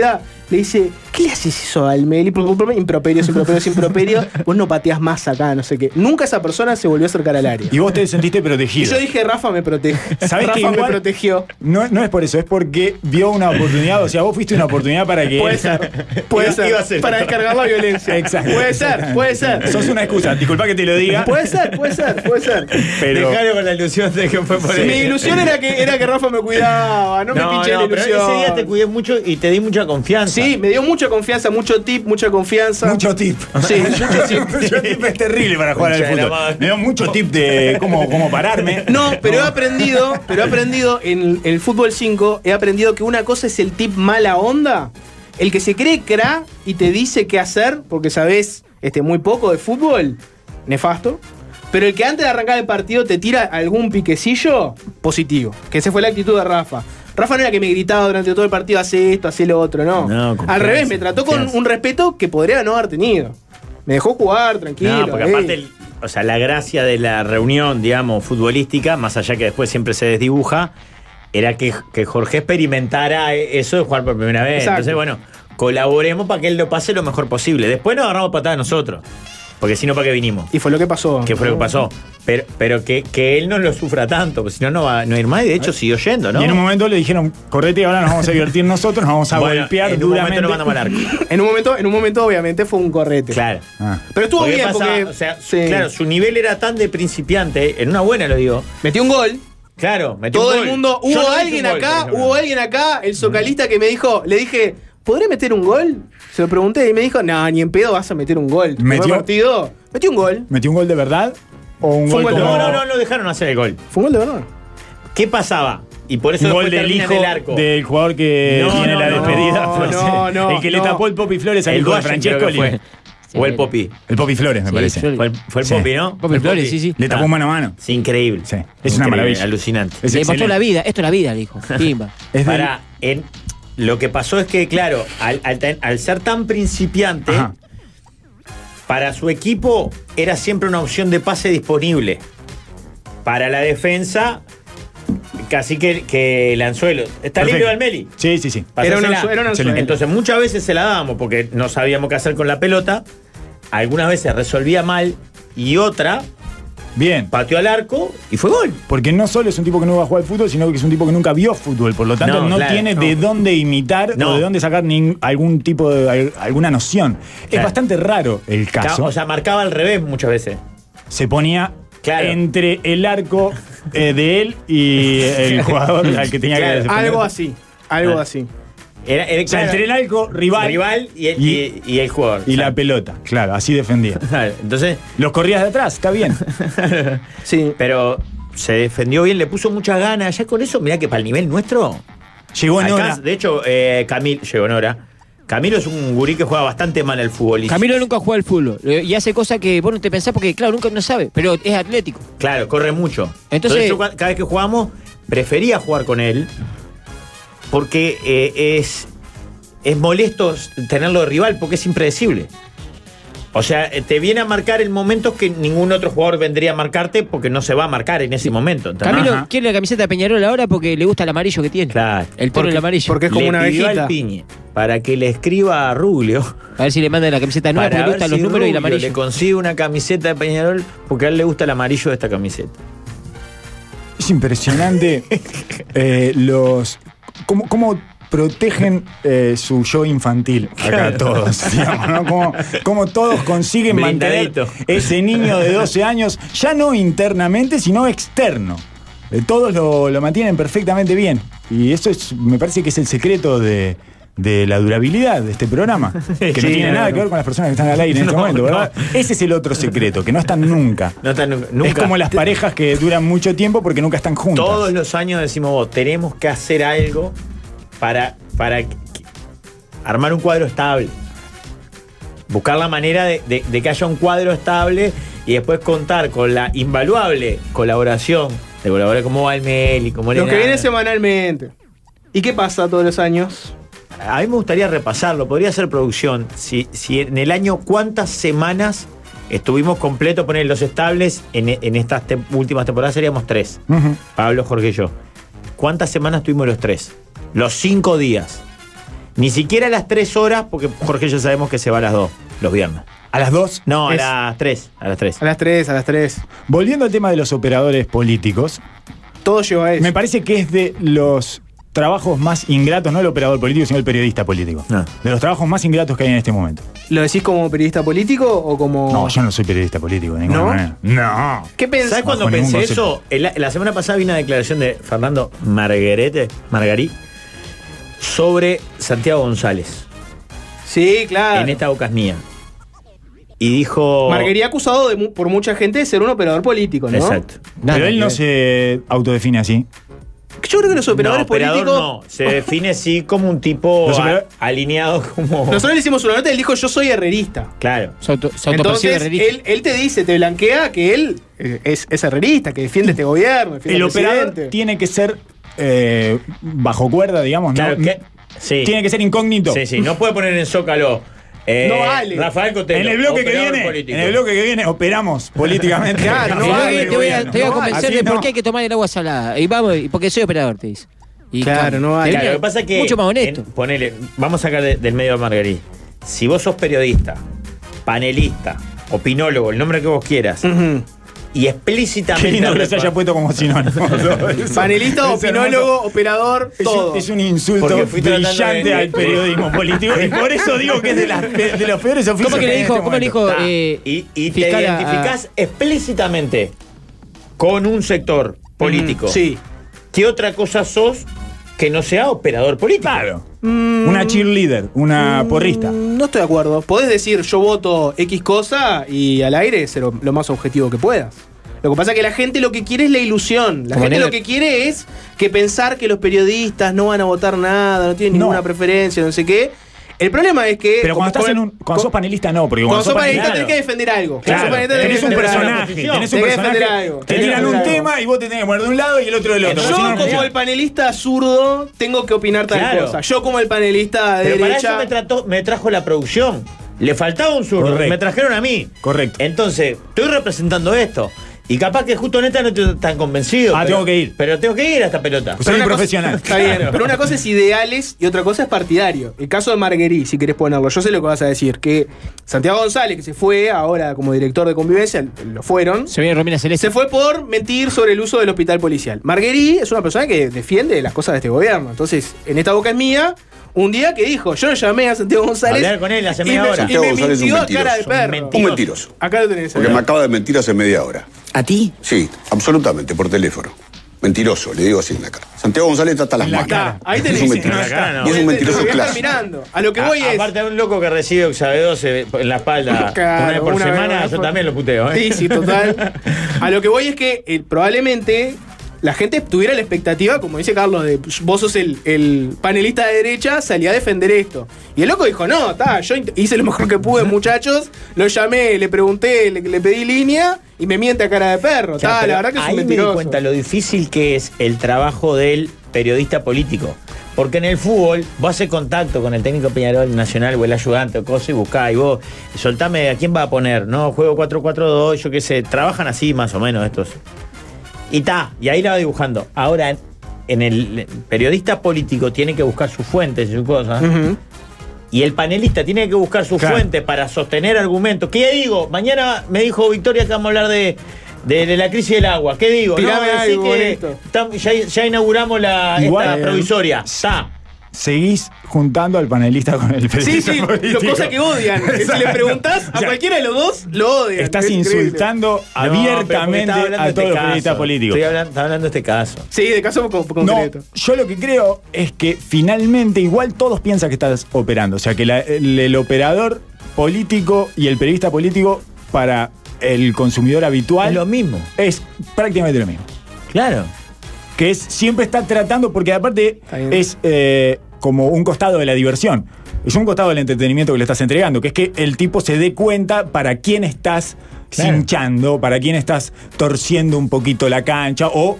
le dice, ¿qué le haces eso al Meli? Improperios, improperios, improperios. Vos no pateás más acá, no sé qué. Nunca esa persona se volvió a acercar al área. Y vos te sentiste Y protegido. yo dije, Rafa me protege. ¿Sabés Rafa que me igual- protegió. No, no es por eso, es porque vio una oportunidad. O sea, vos fuiste una oportunidad para que. Puede ser, puede Iba- ser. iba a ser. Para descargar la violencia. Exacto. Puede ser, puede ser. Sos una excusa. Disculpa que te lo diga. Puede ser, puede ser, puede ser. Pero. Dejalo con la ilusión de que fue por Mi él. ilusión era que, era que Rafa me cuidaba, no, me pinché la pero ilusión. ese día te cuidé mucho y te di mucha confianza. Sí, me dio mucha confianza, mucho tip, mucha confianza. Mucho tip. Sí, mucho tip. Mucho tip es terrible para jugar al Concha de la fútbol. madre. Me dio mucho tip de cómo, cómo pararme. No, pero he aprendido, pero he aprendido en el fútbol cinco, he aprendido que una cosa es el tip mala onda, el que se cree cra y te dice qué hacer, porque sabes este, muy poco de fútbol, nefasto. Pero el que antes de arrancar el partido te tira algún piquecillo, positivo. Que esa fue la actitud de Rafa. Rafa no era que me gritaba durante todo el partido, hace esto, hace lo otro, no. No, Al confianza, revés, me trató con confianza. un respeto que podría no haber tenido. Me dejó jugar, tranquilo. No, porque eh. aparte, el- o sea, la gracia de la reunión, digamos, futbolística, más allá que después siempre se desdibuja, era que, que Jorge experimentara eso de jugar por primera vez. Exacto. Entonces, bueno, colaboremos para que él lo pase lo mejor posible. Después nos agarramos patadas nosotros. Porque si no, ¿para qué vinimos? Y fue lo que pasó. ¿Qué fue lo que pasó? Pero, pero que, que él no lo sufra tanto, porque si no, no va no va a ir más. Y de hecho, siguió yendo, ¿no? Y en un momento le dijeron, correte, ahora nos vamos a divertir nosotros, nos vamos a Bueno, golpear en un duramente. momento lo mandamos al arco. En un momento, en un momento, obviamente, fue un correte. Claro. Ah. Pero estuvo Porque bien pasaba, porque. o sea, sí. claro, su nivel era tan de principiante, en una buena lo digo. Metió un gol. Claro, metió Todo un el gol. mundo. Yo Hubo no hice alguien un gol, acá, por ejemplo. hubo alguien acá, el socalista que me dijo, le dije, ¿podré meter un gol? Se lo pregunté y me dijo, no, ni en pedo vas a meter un gol. Tu Metió- primer partido, metió un gol. ¿Metió un gol de verdad? ¿O un Fue gol un gol de como- No, no, no, no dejaron hacer el gol. Fue un gol de verdad. ¿Qué pasaba? Y por eso Un gol después del termina hijo en el arco. del jugador que No, tiene no, la no, despedida. no, Flores. no, no, el que le no. tapó el Popi Flores al El hijo de Guayen creo Francesco. que fue. O el Popi. El Popi Flores, me Sí, parece. Flores. Fue el, fue el Sí. Popi, ¿no? Popi Fue el Flores, sí, sí. Le tapó Ah. mano a mano. Es increíble. Sí, es una Increíble, maravilla. Alucinante. Es Le mostró excelente. la vida, esto es la vida, le dijo. Pimba. Es del- Para, en, lo que pasó es que, claro, al, al ten- al ser tan principiante, Ajá. para su equipo era siempre una opción de pase disponible. Para la defensa, casi que, que el anzuelo. ¿Está Perfecto. limpio Almeli? Sí, sí, sí. Era un Pasásela. anzuelo, era un anzuelo. Entonces muchas veces se la dábamos porque no sabíamos qué hacer con la pelota. Algunas veces resolvía mal y otra Bien. pateó al arco y fue gol. Porque no solo es un tipo que no va a jugar al fútbol, sino que es un tipo que nunca vio fútbol. Por lo tanto, No, no, claro, tiene no. de dónde imitar No. o de dónde sacar nin- algún tipo de al- alguna noción. Es Claro. bastante raro el caso. O sea, marcaba al revés muchas veces. Se ponía Claro. entre el arco eh, de él y el jugador al que tenía Claro. que defender. Algo así. Algo Ah. así. Era, era- O sea, claro, entre el arco, rival, rival y el, y, y el jugador. y O sea, la pelota. Claro, así defendía. claro, entonces, Los corrías de atrás, está bien. Sí. pero se defendió bien, le puso muchas ganas. Ya con eso, mirá que para el nivel nuestro. Llegó en alcanza- hora. De hecho, eh, Camilo llegó en hora. Camilo es un gurí que juega bastante mal al fútbol. y- Camilo nunca juega al fútbol eh, y hace cosas que vos no te pensás porque, claro, nunca no sabe, pero es atlético. Claro, corre mucho. Entonces- Entonces, yo cua- cada vez que jugamos, prefería jugar con él porque eh, es, es molesto tenerlo de rival porque es impredecible. O sea, eh, te viene a marcar en momentos que ningún otro jugador vendría a marcarte porque no se va a marcar en ese momento. ¿entendés? Camilo Ajá. quiere la camiseta de Peñarol ahora porque le gusta el amarillo que tiene. Claro. El tono del amarillo. porque es como Le una pidió abejita. al Piñe para que le escriba a Ruglio A ver si le manda la camiseta nueva para porque le ver gustan si los números y el Ruglio amarillo. le consigue una camiseta de Peñarol porque a él le gusta el amarillo de esta camiseta. Es impresionante eh, los cómo, cómo protegen eh, su yo infantil acá todos, digamos, ¿no? Cómo, cómo todos consiguen mantener Blindadito. ese niño de doce años, ya no internamente, sino externo. Eh, todos lo, lo mantienen perfectamente bien. Y eso es, me parece que es el secreto de, de la durabilidad de este programa. Que no Sí, tiene no, nada no. que ver con las personas que están al aire en este No, momento, ¿verdad? no. Ese es el otro secreto, que no están nunca. No está nu- nunca. Es como las parejas que duran mucho tiempo porque nunca están juntas. Todos los años decimos, vos, tenemos que hacer algo para, para que- que- armar un cuadro estable. Buscar la manera de, de- de que haya un cuadro estable y después contar con la invaluable colaboración de colaboradores como Valmel y como Los que Elena. vienen semanalmente. ¿Y qué pasa todos los años? A mí me gustaría repasarlo, podría ser producción. Si, si en el año, ¿cuántas semanas estuvimos completos, poner los estables? En, en estas te- últimas temporadas seríamos tres. Ujú. Pablo, Jorge y yo. ¿Cuántas semanas tuvimos los tres? Los cinco días. Ni siquiera a las tres horas, porque Jorge ya sabemos que se va a las dos, los viernes. ¿A las dos? No, a Es- las tres. A las tres. A las tres, a las tres. Volviendo al tema de los operadores políticos, Todo lleva a eso. me parece que es de los trabajos más ingratos, no el operador político, sino el periodista político. No. De los trabajos más ingratos que hay en este momento. ¿Lo decís como periodista político o como.? No, yo no soy periodista político de ninguna ¿No? manera. No. ¿Qué pensás? ¿Sabes cuando Bajo ningún pensé concepto. eso? El- la semana pasada vi una declaración de Fernando Margarete, Margarí, sobre Santiago González. Sí, claro. En esta boca es mía. Y dijo. Marguerite acusado de mu- por mucha gente de ser un operador político, ¿no? Exacto. Nada Pero él que no ver. se autodefine así. Yo creo que los operadores no, operador políticos. no. Se define sí como un tipo Los a- operador- alineado como. Nosotros le hicimos una nota y él dijo: Yo soy herrerista. Claro. Se, auto, se autopercibe Entonces, herrerista. él, él te dice, te blanquea que él eh, es, es herrerista, que defiende este gobierno, defiende El al operador presidente. tiene que ser eh, bajo cuerda, digamos, Claro ¿no? que. Sí. Tiene que ser incógnito. Sí, sí. No puede poner en Zócalo. eh, No vale. Rafael Cotelo. En el bloque que operador viene, político. en el bloque que viene operamos políticamente. Claro, no Te voy a- vale, te voy a, te voy a no convencer vale. de Así por no. qué hay que tomar el agua salada. Y vamos, y porque soy operador, te dice. Y Claro, cambia. no vale. Te Claro, viene lo que pasa es que. mucho más honesto. en- ponele, vamos a sacar de- del medio a Margarí. Si vos sos periodista, panelista, opinólogo, el nombre que vos quieras, Ujú. y explícitamente. Qué lindo que se repa- haya puesto como sinónimo. Panelista, Es opinólogo, hermoso. operador, Es todo. un, es un insulto Porque fui tratando brillante de- al periodismo político y por eso digo que es de, las pe- de los peores oficios. ¿Cómo que le hay en dijo? este ¿Cómo le momento. dijo? Está. eh, y y te fiscal a- identificás explícitamente con un sector político. Sí. ¿Qué otra cosa sos que no sea operador político? Claro. Una cheerleader, una porrista. Mm, No estoy de acuerdo. Podés decir yo voto X cosa y al aire ser lo, lo más objetivo que puedas. Lo que pasa es que la gente lo que quiere es la ilusión. La Como gente Néstor- lo que quiere es que pensar que los periodistas no van a votar nada, no tienen No. ninguna preferencia, no sé qué. El problema es que. Pero cuando como- estás en un. Cuando sos panelista, no, porque Cuando cuando, sos panelista panelista. tenés que defender algo. Cuando Claro, sos panelista tenés tenés que un defender algo. personaje, tenés un Tenés que defender personaje. algo. Te Tenés que tiran un defender algo. tema y vos te tenés que poner de un lado y el otro del otro. Yo, porque si no, no como funciona. el panelista zurdo, tengo que opinar tal Claro. cosa. Yo, como el panelista de Pero para derecha. eso me, trató, me trajo la producción. Le faltaba un zurdo. Correcto. Me trajeron a mí. Correcto. Entonces, estoy representando esto. Y capaz que justo neta no estoy tan convencido. Ah, pero- tengo que ir. Pero tengo que ir a esta pelota. Soy una un cosa- profesional. Está bien, pero una cosa es ideales y otra cosa es partidario. El caso de Marguerite, si querés ponerlo, yo sé lo que vas a decir, que Santiago González, que se fue ahora como director de convivencia, lo fueron, Se viene Romina Celeste. se fue por mentir sobre el uso del hospital policial. Marguerite es una persona que defiende las cosas de este gobierno. Entonces, en esta boca es mía, un día que dijo, yo lo llamé a Santiago González. Hablar con él hace y media me- hora. Y Santiago me González es un mintió a cara de mentiroso. perro. Mentiroso. Un mentiroso. Acá lo tenés. Porque me acaba de mentir hace media hora. ¿A ti? Sí, absolutamente, por teléfono. Mentiroso, le digo así en la cara. Santiago González está hasta las En la manos. cara. Ahí Y tenés. es un no, mentiroso. está. Y es un mentiroso Te voy a estar clásico. mirando. A lo que voy A- es. Aparte de un loco que recibe Oxabe doce en la espalda Claro, una vez por una vez, semana, una yo por- también lo puteo, ¿eh? Sí, sí, total. A lo que voy es que eh, probablemente la gente tuviera la expectativa, como dice Carlos, de vos sos el, el panelista de derecha, salí a defender esto. Y el loco dijo, no, está, yo int- hice lo mejor que pude, muchachos, lo llamé, le pregunté, le, le pedí línea y me miente a cara de perro. O sea, Está, pero la verdad que es ahí un me di mentiroso. cuenta lo difícil que es el trabajo del periodista político. Porque en el fútbol vos haces contacto con el técnico Peñarol Nacional o el ayudante o cosa y buscá y vos soltame a quién va a poner, no, juego cuatro cuatro dos, yo qué sé, trabajan así más o menos estos. Y ta, y ahí la va dibujando. Ahora, en, en el periodista político tiene que buscar sus fuentes y sus cosas. Ujú. Y el panelista tiene que buscar sus Claro. fuentes para sostener argumentos. ¿Qué digo? Mañana me dijo Victoria que vamos a hablar de, de, de la crisis del agua. ¿Qué digo? Tirame no, decí algo que bonito. tam- ya, ya inauguramos la Igual, esta eh, provisoria. Ta. Seguís juntando al panelista con el Sí, periodista sí, político. lo cosa que odian. Que si le preguntás a O sea, cualquiera de los dos, lo odian. Estás Es increíble. insultando No, pero porque abiertamente estaba hablando a de todos este los periodistas caso. políticos. Estoy hablando, estaba hablando de este caso. Sí, de caso con- No, concreto. yo lo que creo es que finalmente igual todos piensan que estás operando. O sea, que la- el, el operador político y el periodista político para el consumidor habitual Es lo mismo. es prácticamente lo mismo. Claro. Que es siempre está tratando, porque aparte bien. es eh, como un costado de la diversión. Es un costado del entretenimiento que le estás entregando, que es que el tipo se dé cuenta para quién estás Claro. cinchando, para quién estás torciendo un poquito la cancha o,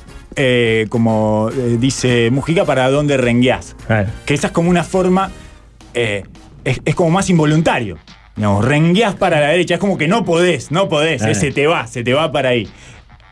eh, como eh, dice Mujica, para dónde rengueás. Claro. Que esa es como una forma, eh, es, es como más involuntario. Digamos, rengueás para la derecha, es como que no podés, no podés, Claro. eh, se te va, se te va para ahí.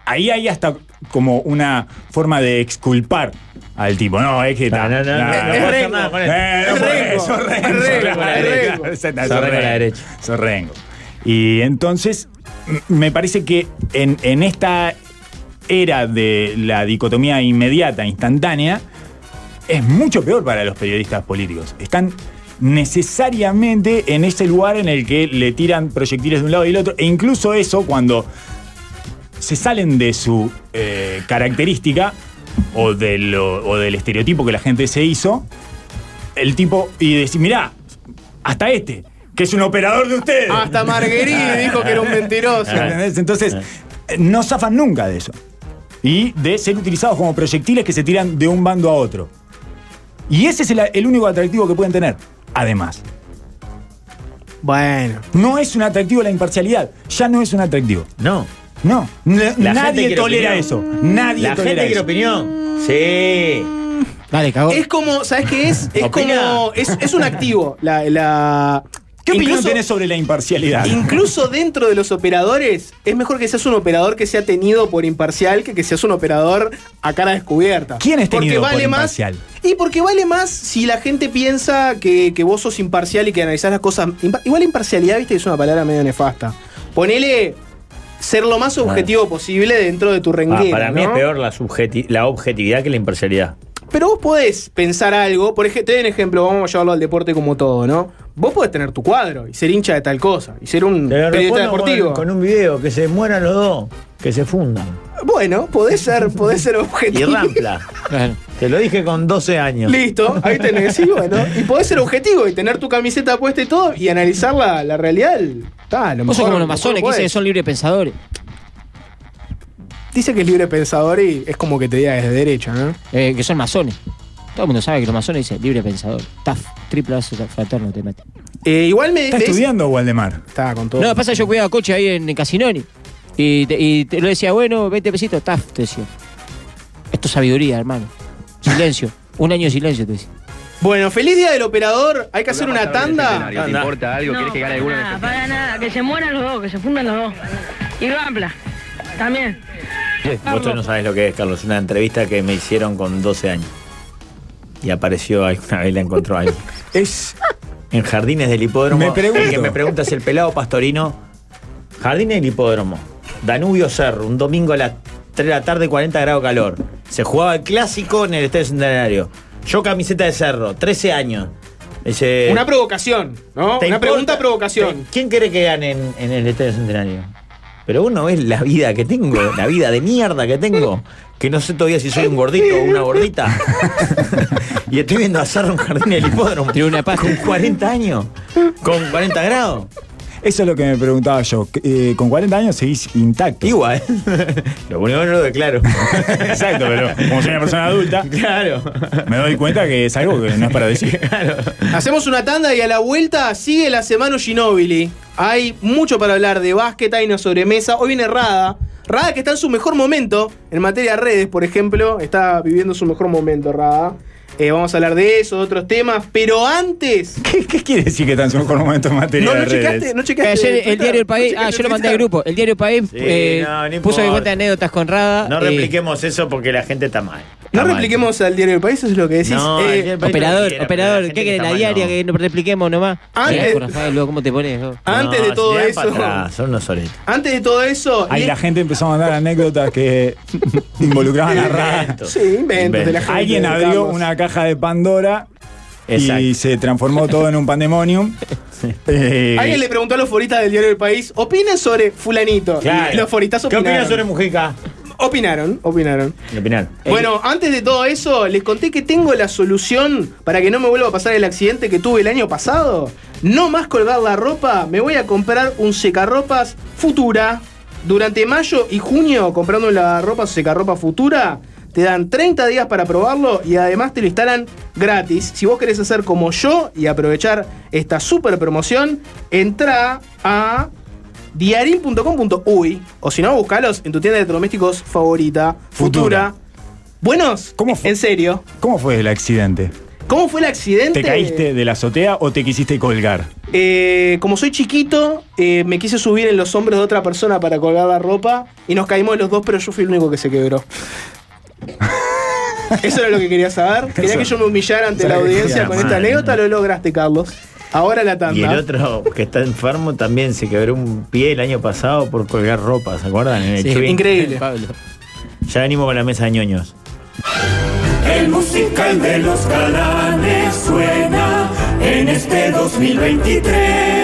ahí hay hasta como una forma de exculpar al tipo. No, es que... No, no, no, no, no, no, no puedo hacer nada con eso. Eh, no Es puede, rengo. sos rengo, Es rengo, claro, es rengo. claro, sos Sos rengo a la rengo, derecha. sos rengo. Y entonces, m- me parece que en, en esta era de la dicotomía inmediata, instantánea, es mucho peor para los periodistas políticos. Están necesariamente en ese lugar en el que le tiran proyectiles de un lado y del otro, e incluso eso cuando se salen de su eh, característica o, de lo- o del estereotipo que la gente se hizo, el tipo, y decir, mirá, hasta este, que es un operador de ustedes. Hasta Marguerite dijo que era un mentiroso. ¿Entendés? Entonces, eh, no zafan nunca de eso. Y de ser utilizados como proyectiles que se tiran de un bando a otro. Y ese es el, el único atractivo que pueden tener, además. Bueno. No es un atractivo la imparcialidad. Ya no es un atractivo. No. No. N- La gente nadie quiere tolera opinión. eso. Nadie La tolera gente quiere eso. opinión. Sí. Dale, cagó. Es como, ¿sabes qué es? Es Opina. como. Es, es un activo. La, la- ¿Qué opinión incluso- tenés sobre la imparcialidad? Incluso dentro de los operadores, es mejor que seas un operador que sea tenido por imparcial que que seas un operador a cara descubierta. ¿Quién es tenido Porque vale por más- imparcial? Y porque vale más si la gente piensa que, que vos sos imparcial y que analizás las cosas. Impa- Igual imparcialidad, viste, que es una palabra medio nefasta. Ponele ser lo más objetivo posible dentro de tu Ah, renguera. para mí ¿no? es peor la, subjeti- la objetividad que la imparcialidad. Pero vos podés pensar algo, por ejemplo, te doy un ejemplo, vamos a llevarlo al deporte como todo, ¿no? Vos podés tener tu cuadro y ser hincha de tal cosa, y ser un Te lo periodista respondo deportivo. Con, con un video, que se mueran los dos, que se fundan. Bueno, podés ser, podés ser Y objetivo. rampla. Claro. Te lo dije con doce años. Listo, ahí tenés, y bueno. Y podés ser objetivo y tener tu camiseta puesta y todo y analizar la, la realidad. Está, lo Vos sos mejor- como los lo masones que mejor dicen que podés. son libres pensadores. Dice que es libre pensador y es como que te diga desde derecha, ¿no? Eh, que son masones. Todo el mundo sabe que los masones dicen libre pensador. Taf, triple aso fraterno te mete. Eh, igual me. ¿Está me- estudiando Waldemar? Está con todo. No, pasa yo cuidaba coche ahí en, en Casinoni. Y te, y te lo decía, bueno, veinte pesitos, taf, te decía. Esto es sabiduría, hermano. Silencio. Un año de silencio, te decía. Bueno, feliz día del operador. Hay que hacer una tanda. ¿Te importa algo? ¿Querés que gane alguno? Para nada, para nada, que se mueran los dos, que se fundan los dos. Y Rampla, también. Vos no sabés lo que es, Carlos. Una entrevista que me hicieron con doce años. Y apareció alguna vez, la encontró alguien. Es. En Jardines del Hipódromo. Me pregunto. El que me pregunta es el pelado Pastorino. Jardines del Hipódromo. Danubio Cerro. Un domingo a las tres de la tarde, cuarenta grados calor. Se jugaba el clásico en el Estadio Centenario. Yo camiseta de Cerro, trece años. Dice, Una provocación, ¿no? ¿te Una importa? pregunta provocación. ¿Te- ¿Quién quiere que gane en, en el Estadio Centenario? Pero uno ve la vida que tengo, la vida de mierda que tengo, que no sé todavía si soy un gordito o una gordita. Y estoy viendo a Cerro en Jardín del Hipódromo. Tiene una pasta. Con cuarenta años. Con cuarenta grados. Eso es lo que me preguntaba yo. Eh, con cuarenta años seguís intacto. Igual. Lo único que no lo declaro. Exacto, pero como soy una persona adulta, Claro. me doy cuenta que es algo que no es para decir. Claro. Hacemos una tanda y a la vuelta sigue la semana Ginóbili. Hay mucho para hablar de básquet, hay una sobremesa. Hoy viene Rada. Rada que está en su mejor momento. En materia de redes, por ejemplo, está viviendo su mejor momento, Rada. Eh, vamos a hablar de eso, de otros temas. Pero antes. ¿Qué, qué quiere decir que está en su mejor momento en materia No, de no redes? checaste, no checaste. Ayer el Twitter, diario El no País, ah, checaste yo lo mandé al Twitter. grupo. El diario El País Sí, eh, no, no puso importa. de cuenta anécdotas con Rada. No eh, repliquemos eso porque la gente está mal. No Está mal. repliquemos al diario del país, eso es lo que decís. No, Eh, el Diario del País Operador, no quiera, pero operador, la ¿qué gente querés? que La está mal, diaria no. que nos repliquemos nomás. Antes- Mirá, Rafael, luego, ¿cómo te pones? vos? antes de No, todo si dan eso. para atrás, son unos soletos. Antes de todo eso. Ahí le- la gente empezó a mandar anécdotas que involucraban a Rada. Inventos. Sí, inventos de la gente. Alguien abrió Carlos. una caja de Pandora Exacto. y se transformó todo en un pandemonium. Eh, Alguien le preguntó a los foristas del diario del país, ¿opinan sobre fulanito? Claro. Y los foristas ¿Qué opinaron. opinas sobre Mujica? Opinaron, opinaron. ¿Qué opinan? Bueno, antes de todo eso, les conté que tengo la solución para que no me vuelva a pasar el accidente que tuve el año pasado. No más colgar la ropa, me voy a comprar un secarropas Futura. Durante mayo y junio, comprando un lavarropas secarropas Futura, te dan treinta días para probarlo y además te lo instalan gratis. Si vos querés hacer como yo y aprovechar esta super promoción, entra a diarin punto com punto uy o si no, buscalos en tu tienda de electrodomésticos favorita, Futura. Futura. ¿Buenos? ¿Cómo fue? En serio. ¿Cómo fue el accidente? ¿Cómo fue el accidente? ¿Te caíste de la azotea o te quisiste colgar? Eh, como soy chiquito, eh, me quise subir en los hombros de otra persona para colgar la ropa y nos caímos los dos, pero yo fui el único que se quebró. Eso era lo que quería saber. Quería Eso. que yo me humillara ante Eso la es lo que audiencia quería, con esta madre. anécdota. Lo lograste, Carlos. Ahora la tanda. Y el otro que está enfermo también se quebró un pie el año pasado por colgar ropa, ¿se acuerdan? En el Sí, Chuy. increíble. Pablo. Ya venimos con la mesa de ñoños. El musical de los galanes suena en este dos mil veintitrés.